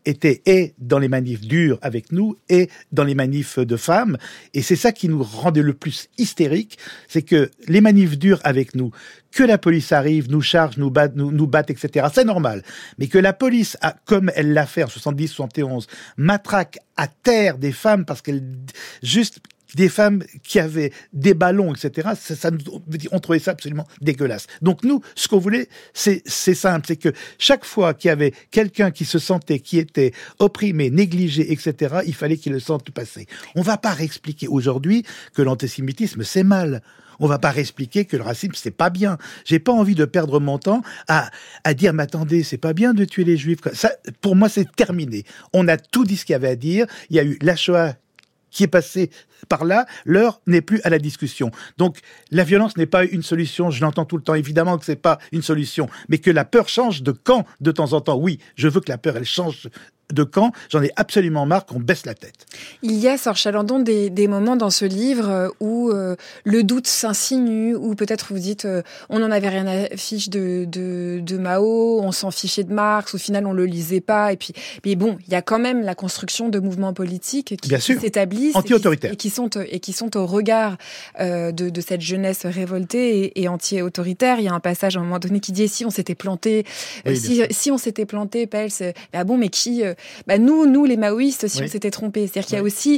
était et dans les manifs durs avec nous et dans les manifs de femmes. Et c'est ça qui nous rendait le plus hystériques, c'est que les manifs durs avec nous, que la police arrive, nous charge, nous batte, nous, nous batte, et cetera. C'est normal. Mais que la police, a, comme elle l'a fait en soixante-dix soixante et onze, matraque à terre des femmes parce qu'elle juste des femmes qui avaient des ballons, et cetera. Ça, ça, on trouvait ça absolument dégueulasse. Donc nous, ce qu'on voulait, c'est, c'est simple, c'est que chaque fois qu'il y avait quelqu'un qui se sentait, qui était opprimé, négligé, et cetera, il fallait qu'il le sente passer. On ne va pas réexpliquer aujourd'hui que l'antisémitisme, c'est mal. On va pas réexpliquer que le racisme, c'est pas bien. J'ai pas envie de perdre mon temps à, à dire, mais attendez, c'est pas bien de tuer les Juifs. Ça, pour moi, c'est terminé. On a tout dit ce qu'il y avait à dire. Il y a eu la Shoah qui est passée par là, l'heure n'est plus à la discussion. Donc, la violence n'est pas une solution, je l'entends tout le temps, évidemment que c'est pas une solution, mais que la peur change de camp de temps en temps. Oui, je veux que la peur, elle change de camp, j'en ai absolument marre qu'on baisse la tête. Il y a, Serge Chalandon, des, des moments dans ce livre où euh, le doute s'insinue, où peut-être vous dites euh, on n'en avait rien à fiche de, de, de Mao, on s'en fichait de Marx, au final on le lisait pas, et puis mais bon, il y a quand même la construction de mouvements politiques qui, qui s'établissent anti-autoritaires et qui, et qui sont et qui sont au regard euh, de, de cette jeunesse révoltée et, et anti-autoritaire. Il y a un passage à un moment donné qui dit si on s'était planté, oui, euh, si, si on s'était planté, Pels, ah bon mais qui euh, Bah nous, nous les maoïstes, si oui. on s'était trompé. C'est-à-dire qu'il y a oui. aussi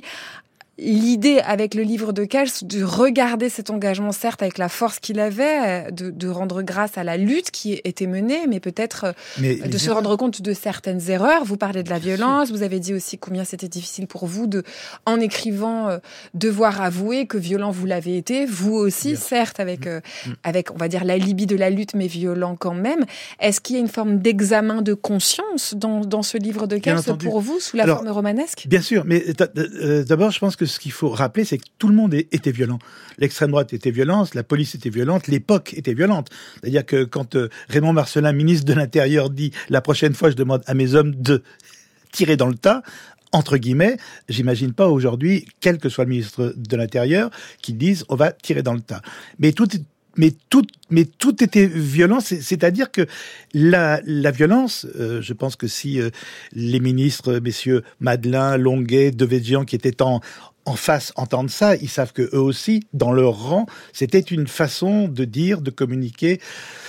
l'idée avec le livre de Kels de regarder cet engagement, certes avec la force qu'il avait, de, de rendre grâce à la lutte qui était menée, mais peut-être mais de se erreurs. rendre compte de certaines erreurs. Vous parlez de la violence, vous avez dit aussi combien c'était difficile pour vous de, en écrivant, euh, devoir avouer que violent vous l'avez été, vous aussi, Bien. certes avec, euh, mmh. avec, on va dire, l'alibi de la lutte, mais violent quand même. Est-ce qu'il y a une forme d'examen de conscience dans, dans ce livre de Kels pour vous, sous la Alors, forme romanesque ? Bien sûr, mais d'abord, je pense que ce qu'il faut rappeler, c'est que tout le monde était violent. L'extrême droite était violente, la police était violente, l'époque était violente. C'est-à-dire que quand euh, Raymond Marcellin, ministre de l'Intérieur, dit « La prochaine fois, je demande à mes hommes de tirer dans le tas », entre guillemets, j'imagine pas aujourd'hui, quel que soit le ministre de l'Intérieur, qui dise « On va tirer dans le tas ». Mais tout est Mais tout, mais tout était violent, c'est, c'est-à-dire que la, la violence, euh, je pense que si euh, les ministres, messieurs Madelin, Longuet, Devedjian, qui étaient en, en face, entendent ça, ils savent que eux aussi, dans leur rang, c'était une façon de dire, de communiquer,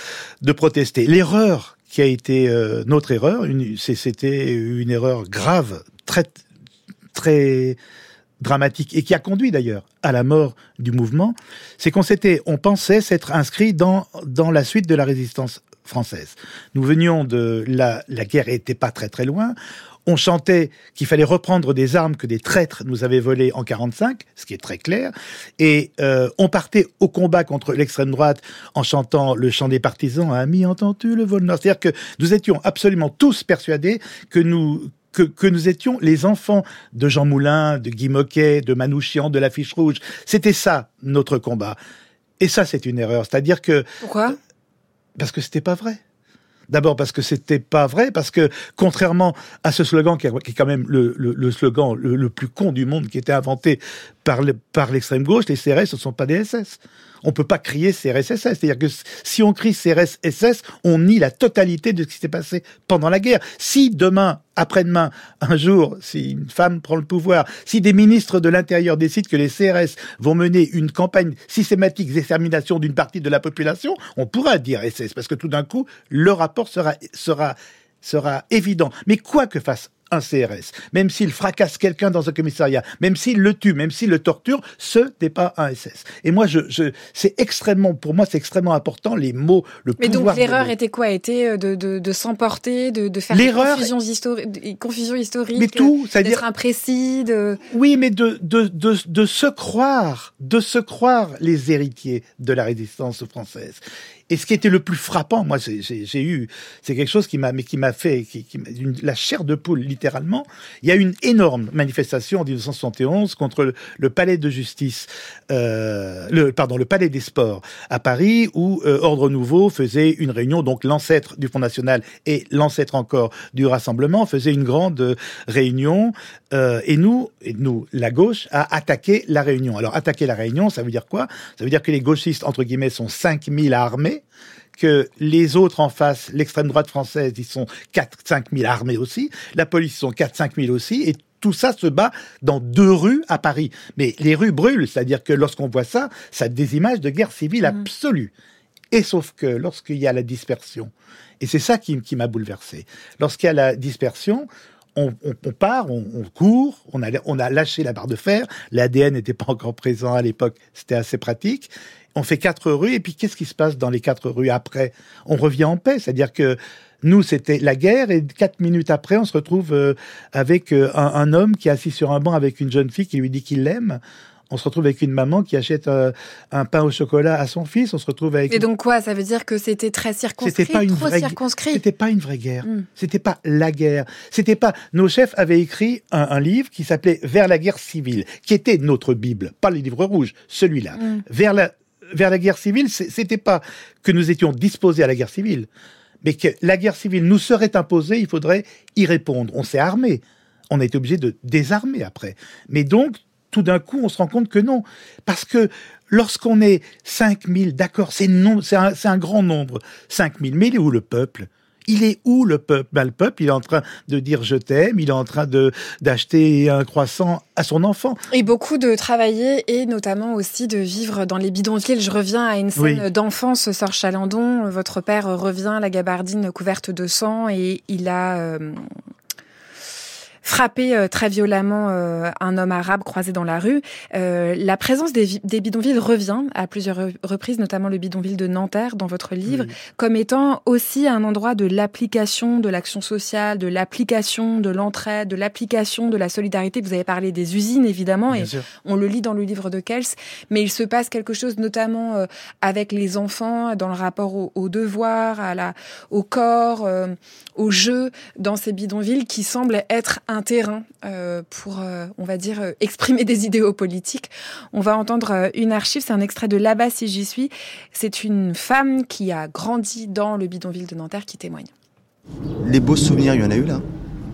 de protester. L'erreur qui a été euh, notre erreur, une, c'est, c'était une erreur grave, très, très dramatique, et qui a conduit d'ailleurs à la mort du mouvement, c'est qu'on s'était, on pensait s'être inscrit dans, dans la suite de la résistance française. Nous venions de, la, la guerre était pas très très loin, on chantait qu'il fallait reprendre des armes que des traîtres nous avaient volées en quarante-cinq, ce qui est très clair, et euh, on partait au combat contre l'extrême droite en chantant le chant des partisans, « Ami, entends-tu le vol nord ?» C'est-à-dire que nous étions absolument tous persuadés que nous Que, que nous étions les enfants de Jean Moulin, de Guy Moquet, de Manouchian, de l'Affiche Rouge. C'était ça, notre combat. Et ça, c'est une erreur. C'est-à-dire que... Pourquoi ? Parce que c'était pas vrai. D'abord parce que c'était pas vrai, parce que contrairement à ce slogan qui est quand même le, le, le slogan le, le plus con du monde qui était inventé par, le, par l'extrême gauche, les C R S, ce ne sont pas des S S. On peut pas crier C R S S S. C'est-à-dire que si on crie C R S S S, on nie la totalité de ce qui s'est passé pendant la guerre. Si demain, après-demain, un jour, si une femme prend le pouvoir, si des ministres de l'Intérieur décident que les C R S vont mener une campagne systématique d'extermination d'une partie de la population, on pourra dire S S, parce que tout d'un coup, le rapport sera, sera, sera évident. Mais quoi que fasse un C R S, même s'il fracasse quelqu'un dans un commissariat, même s'il le tue, même s'il le torture, ce n'est pas un S S. Et moi, je, je, c'est extrêmement, pour moi, c'est extrêmement important, les mots, le Mais pouvoir... Mais donc, l'erreur était quoi? Était de, de, de s'emporter, de, de faire des confusions, histori- confusions historiques, mais tout, c'est-à-dire... d'être imprécis, de... Oui, mais de, de, de, de se croire, de se croire les héritiers de la résistance française. Et ce qui était le plus frappant, moi, j'ai, j'ai, j'ai eu, c'est quelque chose qui m'a, mais qui m'a fait, qui, qui m'a, une, la chair de poule, littéralement. Il y a eu une énorme manifestation en dix-neuf cent soixante et onze contre le, le palais de justice, euh, le, pardon, le palais des sports à Paris, où euh, Ordre Nouveau faisait une réunion, donc l'ancêtre du Front National et l'ancêtre encore du Rassemblement faisait une grande euh, réunion, euh, et nous, et nous, la gauche, a attaqué la réunion. Alors, attaquer la réunion, ça veut dire quoi? Ça veut dire que les gauchistes, entre guillemets, sont cinq mille armés, que les autres en face, l'extrême droite française, ils sont quatre à cinq mille armés aussi, la police, ils sont quatre à cinq mille aussi, et tout ça se bat dans deux rues à Paris. Mais les rues brûlent, c'est-à-dire que lorsqu'on voit ça, ça a des images de guerre civile mmh. absolue. Et sauf que lorsqu'il y a la dispersion, et c'est ça qui, qui m'a bouleversé, lorsqu'il y a la dispersion, on, on, on part, on, on court, on a, on a lâché la barre de fer, l'A D N n'était pas encore présent à l'époque, c'était assez pratique, on fait quatre rues, et puis qu'est-ce qui se passe dans les quatre rues après ? On revient en paix, c'est-à-dire que nous, c'était la guerre, et quatre minutes après, on se retrouve euh, avec euh, un, un homme qui est assis sur un banc avec une jeune fille qui lui dit qu'il l'aime. On se retrouve avec une maman qui achète euh, un pain au chocolat à son fils. On se retrouve avec. Et donc quoi ? Ça veut dire que c'était très circonscrit, c'était pas une trop vraie... circonscrit. C'était pas une vraie guerre. Mm. C'était pas la guerre. C'était pas. Nos chefs avaient écrit un, un livre qui s'appelait Vers la guerre civile, qui était notre Bible, pas le livre rouge, celui-là. Mm. Vers la vers la guerre civile, c'était pas que nous étions disposés à la guerre civile, mais que la guerre civile nous serait imposée. Il faudrait y répondre. On s'est armé. On a été obligé de désarmer après. Mais donc tout d'un coup, on se rend compte que non. Parce que lorsqu'on est cinq mille, d'accord, c'est, non, c'est, un, c'est un grand nombre, cinq mille, mais il est où le peuple ? Il est où le peuple ? Ben, le peuple, il est en train de dire « je t'aime », il est en train de, d'acheter un croissant à son enfant. Et beaucoup de travailler et notamment aussi de vivre dans les bidonvilles. Je reviens à une scène oui. d'enfance, Sœur Chalandon. Votre père revient, la gabardine couverte de sang, et il a... Euh frappé euh, très violemment euh, un homme arabe croisé dans la rue. Euh, la présence des, des bidonvilles revient à plusieurs reprises, notamment le bidonville de Nanterre dans votre livre, oui. comme étant aussi un endroit de l'application de l'action sociale, de l'application de l'entraide, de l'application de la solidarité. Vous avez parlé des usines, évidemment, Bien et sûr. On le lit dans le livre de Kels, mais il se passe quelque chose notamment euh, avec les enfants, dans le rapport au, au devoir, à la, au corps, euh, au jeu, dans ces bidonvilles qui semblent être un terrain euh, pour, euh, on va dire, euh, exprimer des idéaux politiques. On va entendre euh, une archive, c'est un extrait de Là-bas si j'y suis. C'est une femme qui a grandi dans le bidonville de Nanterre qui témoigne. Les beaux souvenirs, il y en a eu là ?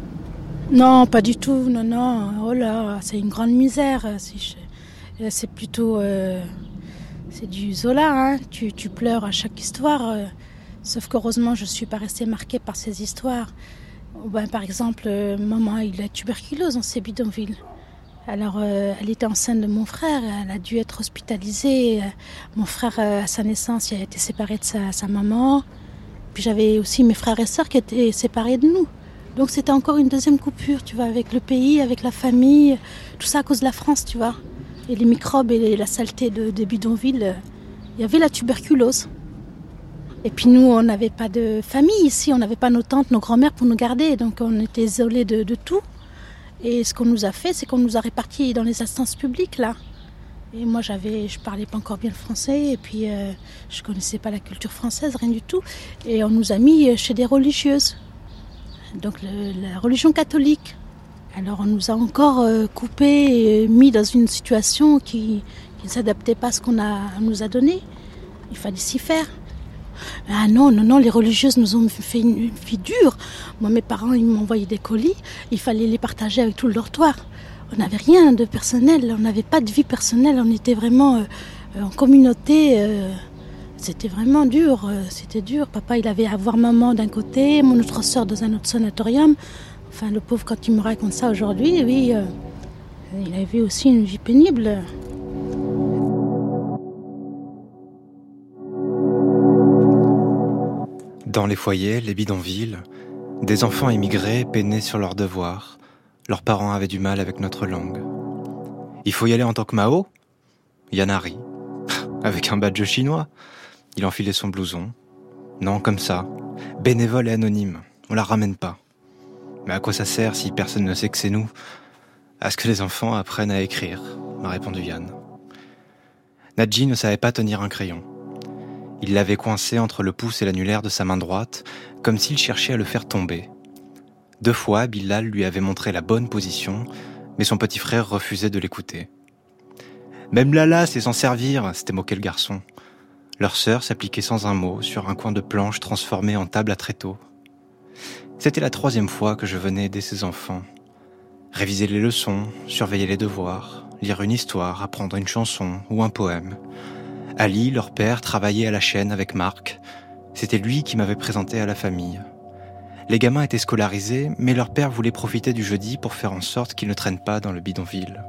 Non, pas du tout, non, non. Oh là, c'est une grande misère. C'est, c'est plutôt... Euh, c'est du Zola, hein. Tu, tu pleures à chaque histoire. Euh, sauf qu'heureusement, je ne suis pas restée marquée par ces histoires. Ben, par exemple, euh, maman a eu la tuberculose dans ces bidonvilles. Alors, euh, elle était enceinte de mon frère, elle a dû être hospitalisée. Mon frère, euh, à sa naissance, il a été séparé de sa, sa maman. Puis j'avais aussi mes frères et sœurs qui étaient séparés de nous. Donc c'était encore une deuxième coupure, tu vois, avec le pays, avec la famille. Tout ça à cause de la France, tu vois. Et les microbes et la saleté de, des bidonvilles. Il y avait la tuberculose. Et puis nous, on n'avait pas de famille ici, on n'avait pas nos tantes, nos grands-mères pour nous garder, donc on était isolés de, de tout. Et ce qu'on nous a fait, c'est qu'on nous a répartis dans les instances publiques, là. Et moi, j'avais, je parlais pas encore bien le français, et puis euh, je connaissais pas la culture française, rien du tout. Et on nous a mis chez des religieuses, donc le, la religion catholique. Alors on nous a encore euh, coupés et mis dans une situation qui ne s'adaptait pas à ce qu'on a, on nous a donné. Il fallait s'y faire. Ah non, non, non, les religieuses nous ont fait une, une vie dure. Moi, mes parents, ils m'ont envoyé des colis. Il fallait les partager avec tout le dortoir. On n'avait rien de personnel. On n'avait pas de vie personnelle. On était vraiment euh, en communauté. Euh, c'était vraiment dur. Euh, c'était dur. Papa, il avait à voir maman d'un côté, mon autre sœur dans un autre sanatorium. Enfin, le pauvre, quand il me raconte ça aujourd'hui, oui, euh, il avait aussi une vie pénible. Dans les foyers, les bidonvilles, des enfants immigrés peinaient sur leurs devoirs. Leurs parents avaient du mal avec notre langue. Il faut y aller en tant que Mao ? Yanari. Avec un badge chinois. Il enfilait son blouson. Non, comme ça. Bénévole et anonyme. On la ramène pas. Mais à quoi ça sert si personne ne sait que c'est nous ? À ce que les enfants apprennent à écrire, m'a répondu Yann. Nadji ne savait pas tenir un crayon. Il l'avait coincé entre le pouce et l'annulaire de sa main droite, comme s'il cherchait à le faire tomber. Deux fois, Bilal lui avait montré la bonne position, mais son petit frère refusait de l'écouter. « Même Lala sait s'en servir !» s'était moqué le garçon. Leur sœur s'appliquait sans un mot sur un coin de planche transformé en table à tréteaux. C'était la troisième fois que je venais aider ces enfants. Réviser les leçons, surveiller les devoirs, lire une histoire, apprendre une chanson ou un poème. Ali, leur père, travaillait à la chaîne avec Marc. C'était lui qui m'avait présenté à la famille. Les gamins étaient scolarisés, mais leur père voulait profiter du jeudi pour faire en sorte qu'ils ne traînent pas dans le bidonville.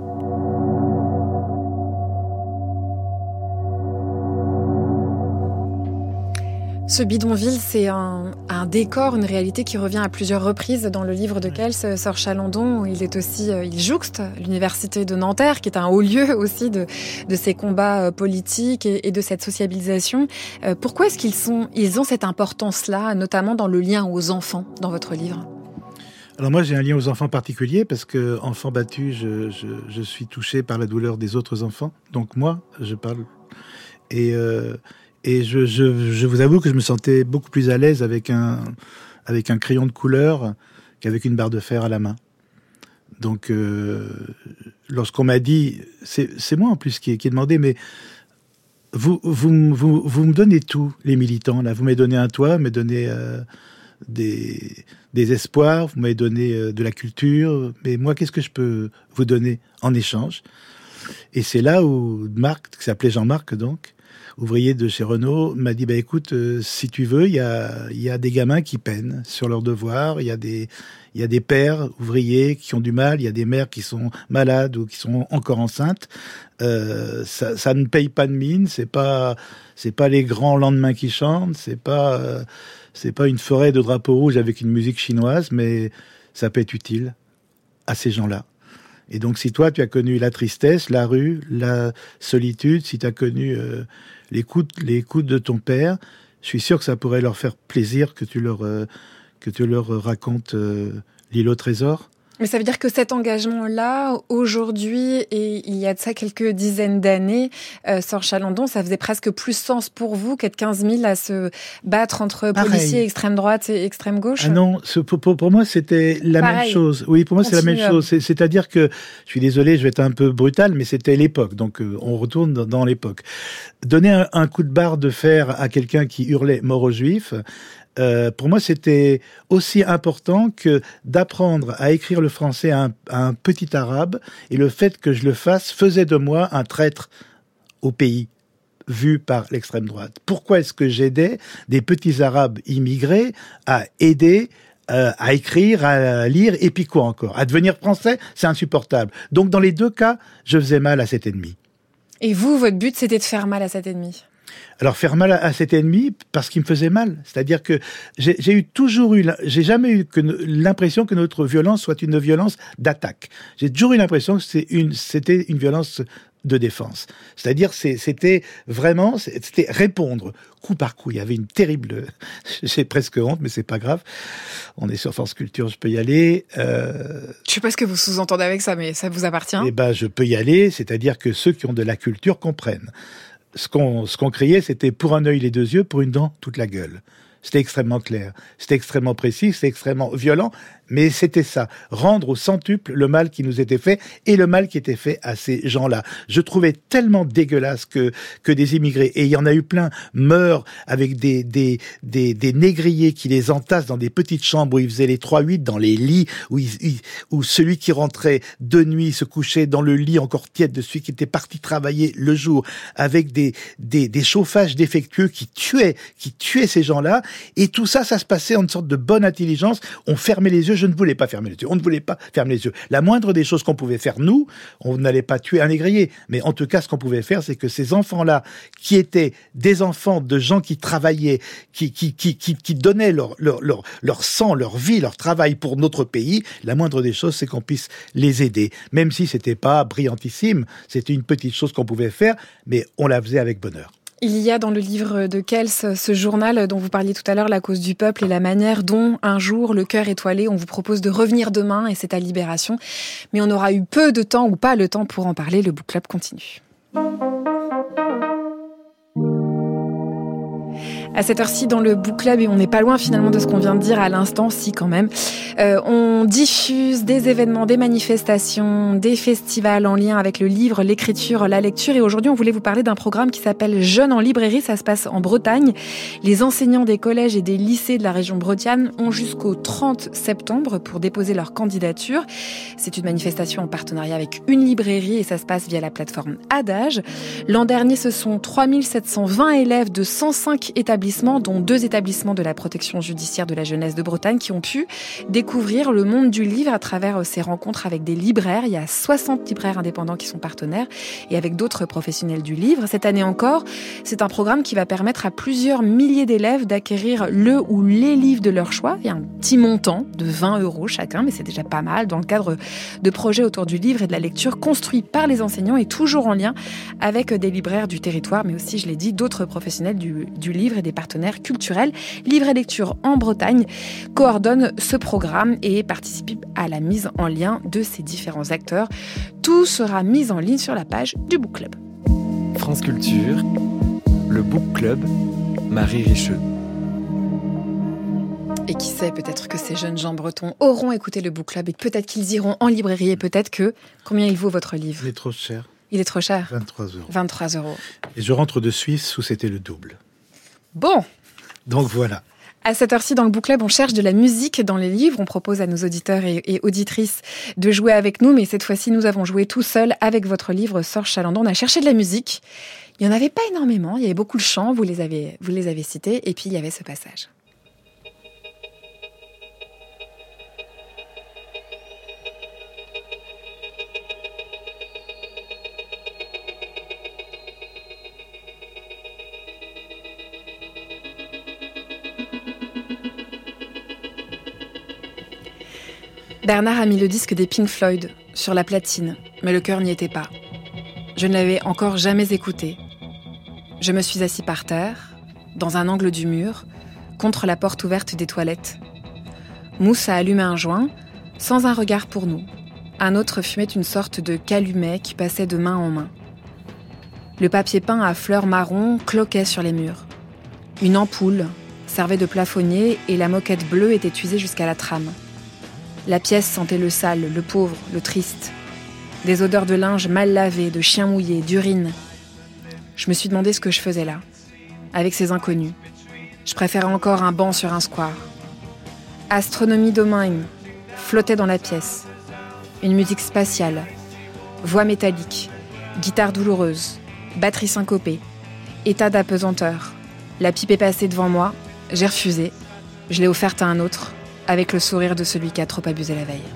Ce bidonville, c'est un, un décor, une réalité qui revient à plusieurs reprises dans le livre de Kels, Sœur Chalandon. Il est aussi, il jouxte l'université de Nanterre, qui est un haut lieu aussi de, de ces combats politiques et, et de cette sociabilisation. Euh, pourquoi est-ce qu'ils sont, ils ont cette importance-là, notamment dans le lien aux enfants, dans votre livre ? Alors moi, j'ai un lien aux enfants particulier parce que, enfant battu, je, je, je suis touché par la douleur des autres enfants. Donc moi, je parle. Et... Euh, Et je, je, je vous avoue que je me sentais beaucoup plus à l'aise avec un, avec un crayon de couleur qu'avec une barre de fer à la main. Donc, euh, lorsqu'on m'a dit, c'est, c'est moi en plus qui ai, qui ai demandé, mais vous, vous, vous, vous me donnez tout, les militants, là. Vous m'avez donné un toit, vous m'avez donné euh, des, des espoirs, vous m'avez donné euh, de la culture, mais moi, qu'est-ce que je peux vous donner en échange ? Et c'est là où Marc, qui s'appelait Jean-Marc donc, ouvrier de chez Renault, m'a dit bah écoute, euh, si tu veux, il y a il y a des gamins qui peinent sur leurs devoirs, il y a des il y a des pères ouvriers qui ont du mal, il y a des mères qui sont malades ou qui sont encore enceintes. Euh, ça, ça ne paye pas de mine, c'est pas c'est pas les grands lendemains qui chantent, c'est pas euh, c'est pas une forêt de drapeaux rouges avec une musique chinoise, mais ça peut être utile à ces gens-là. Et donc, si toi, tu as connu la tristesse, la rue, la solitude, si tu as connu euh, les coups, les coups de ton père, je suis sûr que ça pourrait leur faire plaisir que tu leur, euh, que tu leur racontes euh, l'île au trésor. Mais ça veut dire que cet engagement-là, aujourd'hui, et il y a de ça quelques dizaines d'années, euh, Sœur Chalandon, ça faisait presque plus sens pour vous qu'être quinze mille à se battre entre Pareil. policiers extrême droite et extrême gauche. Ah non, ce, pour, pour moi, c'était la Pareil. même chose. Oui, pour moi, c'est la même chose. C'est, c'est-à-dire que, je suis désolé, je vais être un peu brutal, mais c'était l'époque. Donc, euh, on retourne dans, dans l'époque. Donner un, un coup de barre de fer à quelqu'un qui hurlait mort aux Juifs, Euh, pour moi, c'était aussi important que d'apprendre à écrire le français à un, à un petit arabe, et le fait que je le fasse faisait de moi un traître au pays, vu par l'extrême droite. Pourquoi est-ce que j'aidais des petits arabes immigrés à aider euh, à écrire, à lire, et puis quoi encore ? À devenir français, c'est insupportable. Donc, dans les deux cas, je faisais mal à cet ennemi. Et vous, votre but, c'était de faire mal à cet ennemi ? Alors faire mal à cet ennemi parce qu'il me faisait mal, c'est-à-dire que j'ai, j'ai eu toujours eu, j'ai jamais eu que l'impression que notre violence soit une violence d'attaque. J'ai toujours eu l'impression que c'était une, c'était une violence de défense. C'est-à-dire c'est, c'était vraiment, c'était répondre coup par coup. Il y avait une terrible, j'ai presque honte, mais c'est pas grave. On est sur France Culture, je peux y aller. Euh... Je sais pas ce que vous sous-entendez avec ça, mais ça vous appartient. Eh ben, je peux y aller. C'est-à-dire que ceux qui ont de la culture comprennent. Ce qu'on, ce qu'on criait, c'était pour un œil les deux yeux, pour une dent toute la gueule. C'était extrêmement clair, c'était extrêmement précis, c'était extrêmement violent, mais c'était ça, rendre au centuple le mal qui nous était fait et le mal qui était fait à ces gens-là. Je trouvais tellement dégueulasse que que des immigrés, et il y en a eu plein, meurent avec des des des, des négriers qui les entassent dans des petites chambres où ils faisaient les trois huit dans les lits, où, ils, ils, où celui qui rentrait de nuit se couchait dans le lit encore tiède de celui qui était parti travailler le jour, avec des des, des chauffages défectueux qui tuaient qui tuaient ces gens-là. Et tout ça, ça se passait en une sorte de bonne intelligence. On fermait les yeux. Je ne voulais pas fermer les yeux. On ne voulait pas fermer les yeux. La moindre des choses qu'on pouvait faire, nous, on n'allait pas tuer un négrier. Mais en tout cas, ce qu'on pouvait faire, c'est que ces enfants-là, qui étaient des enfants de gens qui travaillaient, qui, qui, qui, qui, qui donnaient leur, leur, leur, leur sang, leur vie, leur travail pour notre pays, la moindre des choses, c'est qu'on puisse les aider. Même si c'était pas brillantissime, c'était une petite chose qu'on pouvait faire, mais on la faisait avec bonheur. Il y a dans le livre de Kels ce journal dont vous parliez tout à l'heure, La cause du peuple, et la manière dont un jour, le cœur étoilé, on vous propose de revenir demain, et c'est à Libération. Mais on aura eu peu de temps ou pas le temps pour en parler. Le Book Club continue. À cette heure-ci dans le Book Club, et on n'est pas loin finalement de ce qu'on vient de dire à l'instant, si quand même, euh, on diffuse des événements, des manifestations, des festivals en lien avec le livre, l'écriture, la lecture, et aujourd'hui on voulait vous parler d'un programme qui s'appelle Jeunes en librairie. Ça se passe en Bretagne. Les enseignants des collèges et des lycées de la région bretagne ont jusqu'au trente septembre pour déposer leur candidature. C'est une manifestation en partenariat avec une librairie et ça se passe via la plateforme Adage. L'an dernier, ce sont trois mille sept cent vingt élèves de cent cinq établissements établissements, dont deux établissements de la protection judiciaire de la jeunesse de Bretagne, qui ont pu découvrir le monde du livre à travers ces rencontres avec des libraires. Il y a soixante libraires indépendants qui sont partenaires et avec d'autres professionnels du livre. Cette année encore, c'est un programme qui va permettre à plusieurs milliers d'élèves d'acquérir le ou les livres de leur choix. Il y a un petit montant de vingt euros chacun, mais c'est déjà pas mal dans le cadre de projets autour du livre et de la lecture construits par les enseignants et toujours en lien avec des libraires du territoire, mais aussi, je l'ai dit, d'autres professionnels du, du livre et des partenaires culturels. Livre et lecture en Bretagne coordonne ce programme et participe à la mise en lien de ces différents acteurs. Tout sera mis en ligne sur la page du Book Club. France Culture, le Book Club, Marie Richeux. Et qui sait, peut-être que ces jeunes gens bretons auront écouté le Book Club et peut-être qu'ils iront en librairie et peut-être que... Combien il vaut votre livre ? Il est trop cher. Il est trop cher ? vingt-trois euros. vingt-trois euros. Et je rentre de Suisse où c'était le double. Bon. Donc voilà. À cette heure-ci, dans le Book Club, on cherche de la musique dans les livres. On propose à nos auditeurs et, et auditrices de jouer avec nous. Mais cette fois-ci, nous avons joué tout seuls avec votre livre, Sorge Chalandon. On a cherché de la musique. Il n'y en avait pas énormément. Il y avait beaucoup de chants. Vous les avez, vous les avez cités. Et puis, il y avait ce passage. Bernard a mis le disque des Pink Floyd sur la platine, mais le cœur n'y était pas. Je ne l'avais encore jamais écouté. Je me suis assis par terre, dans un angle du mur, contre la porte ouverte des toilettes. Mousse a allumé un joint, sans un regard pour nous. Un autre fumait une sorte de calumet qui passait de main en main. Le papier peint à fleurs marron cloquait sur les murs. Une ampoule servait de plafonnier et la moquette bleue était usée jusqu'à la trame. La pièce sentait le sale, le pauvre, le triste. Des odeurs de linge mal lavé, de chien mouillé, d'urine. Je me suis demandé ce que je faisais là, avec ces inconnus. Je préférais encore un banc sur un square. Astronomie Domain flottait dans la pièce. Une musique spatiale, voix métallique, guitare douloureuse, batterie syncopée, état d'apesanteur. La pipe est passée devant moi, j'ai refusé. Je l'ai offerte à un autre, avec le sourire de celui qui a trop abusé la veille.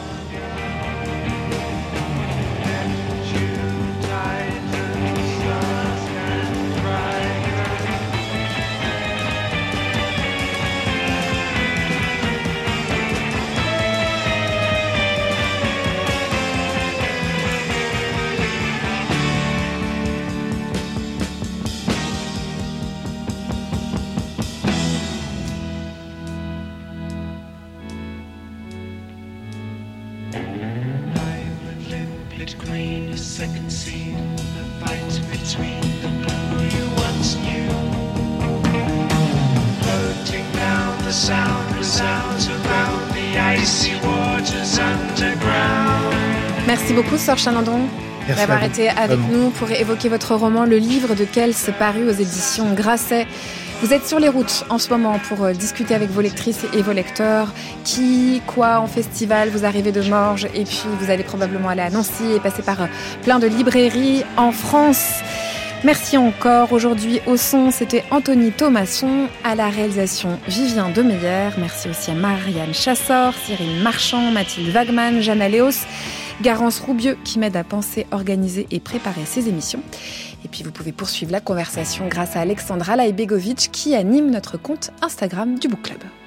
Merci beaucoup, Sorge Chalandon, d'avoir été avec Vraiment. nous pour évoquer votre roman Le Livre de Kels, paru aux éditions Grasset. Vous êtes sur les routes en ce moment pour discuter avec vos lectrices et vos lecteurs. Qui, quoi, en festival, vous arrivez de Morges et puis vous allez probablement aller à Nancy et passer par plein de librairies en France. Merci encore. Aujourd'hui, au son, c'était Anthony Thomasson. À la réalisation, Vivien Demeyer. Merci aussi à Marianne Chassor, Cyril Marchand, Mathilde Wagman, Jeanne Léos, Garance Roubieux qui m'aide à penser, organiser et préparer ces émissions. Et puis vous pouvez poursuivre la conversation grâce à Alexandra Laibegovic qui anime notre compte Instagram du Book Club.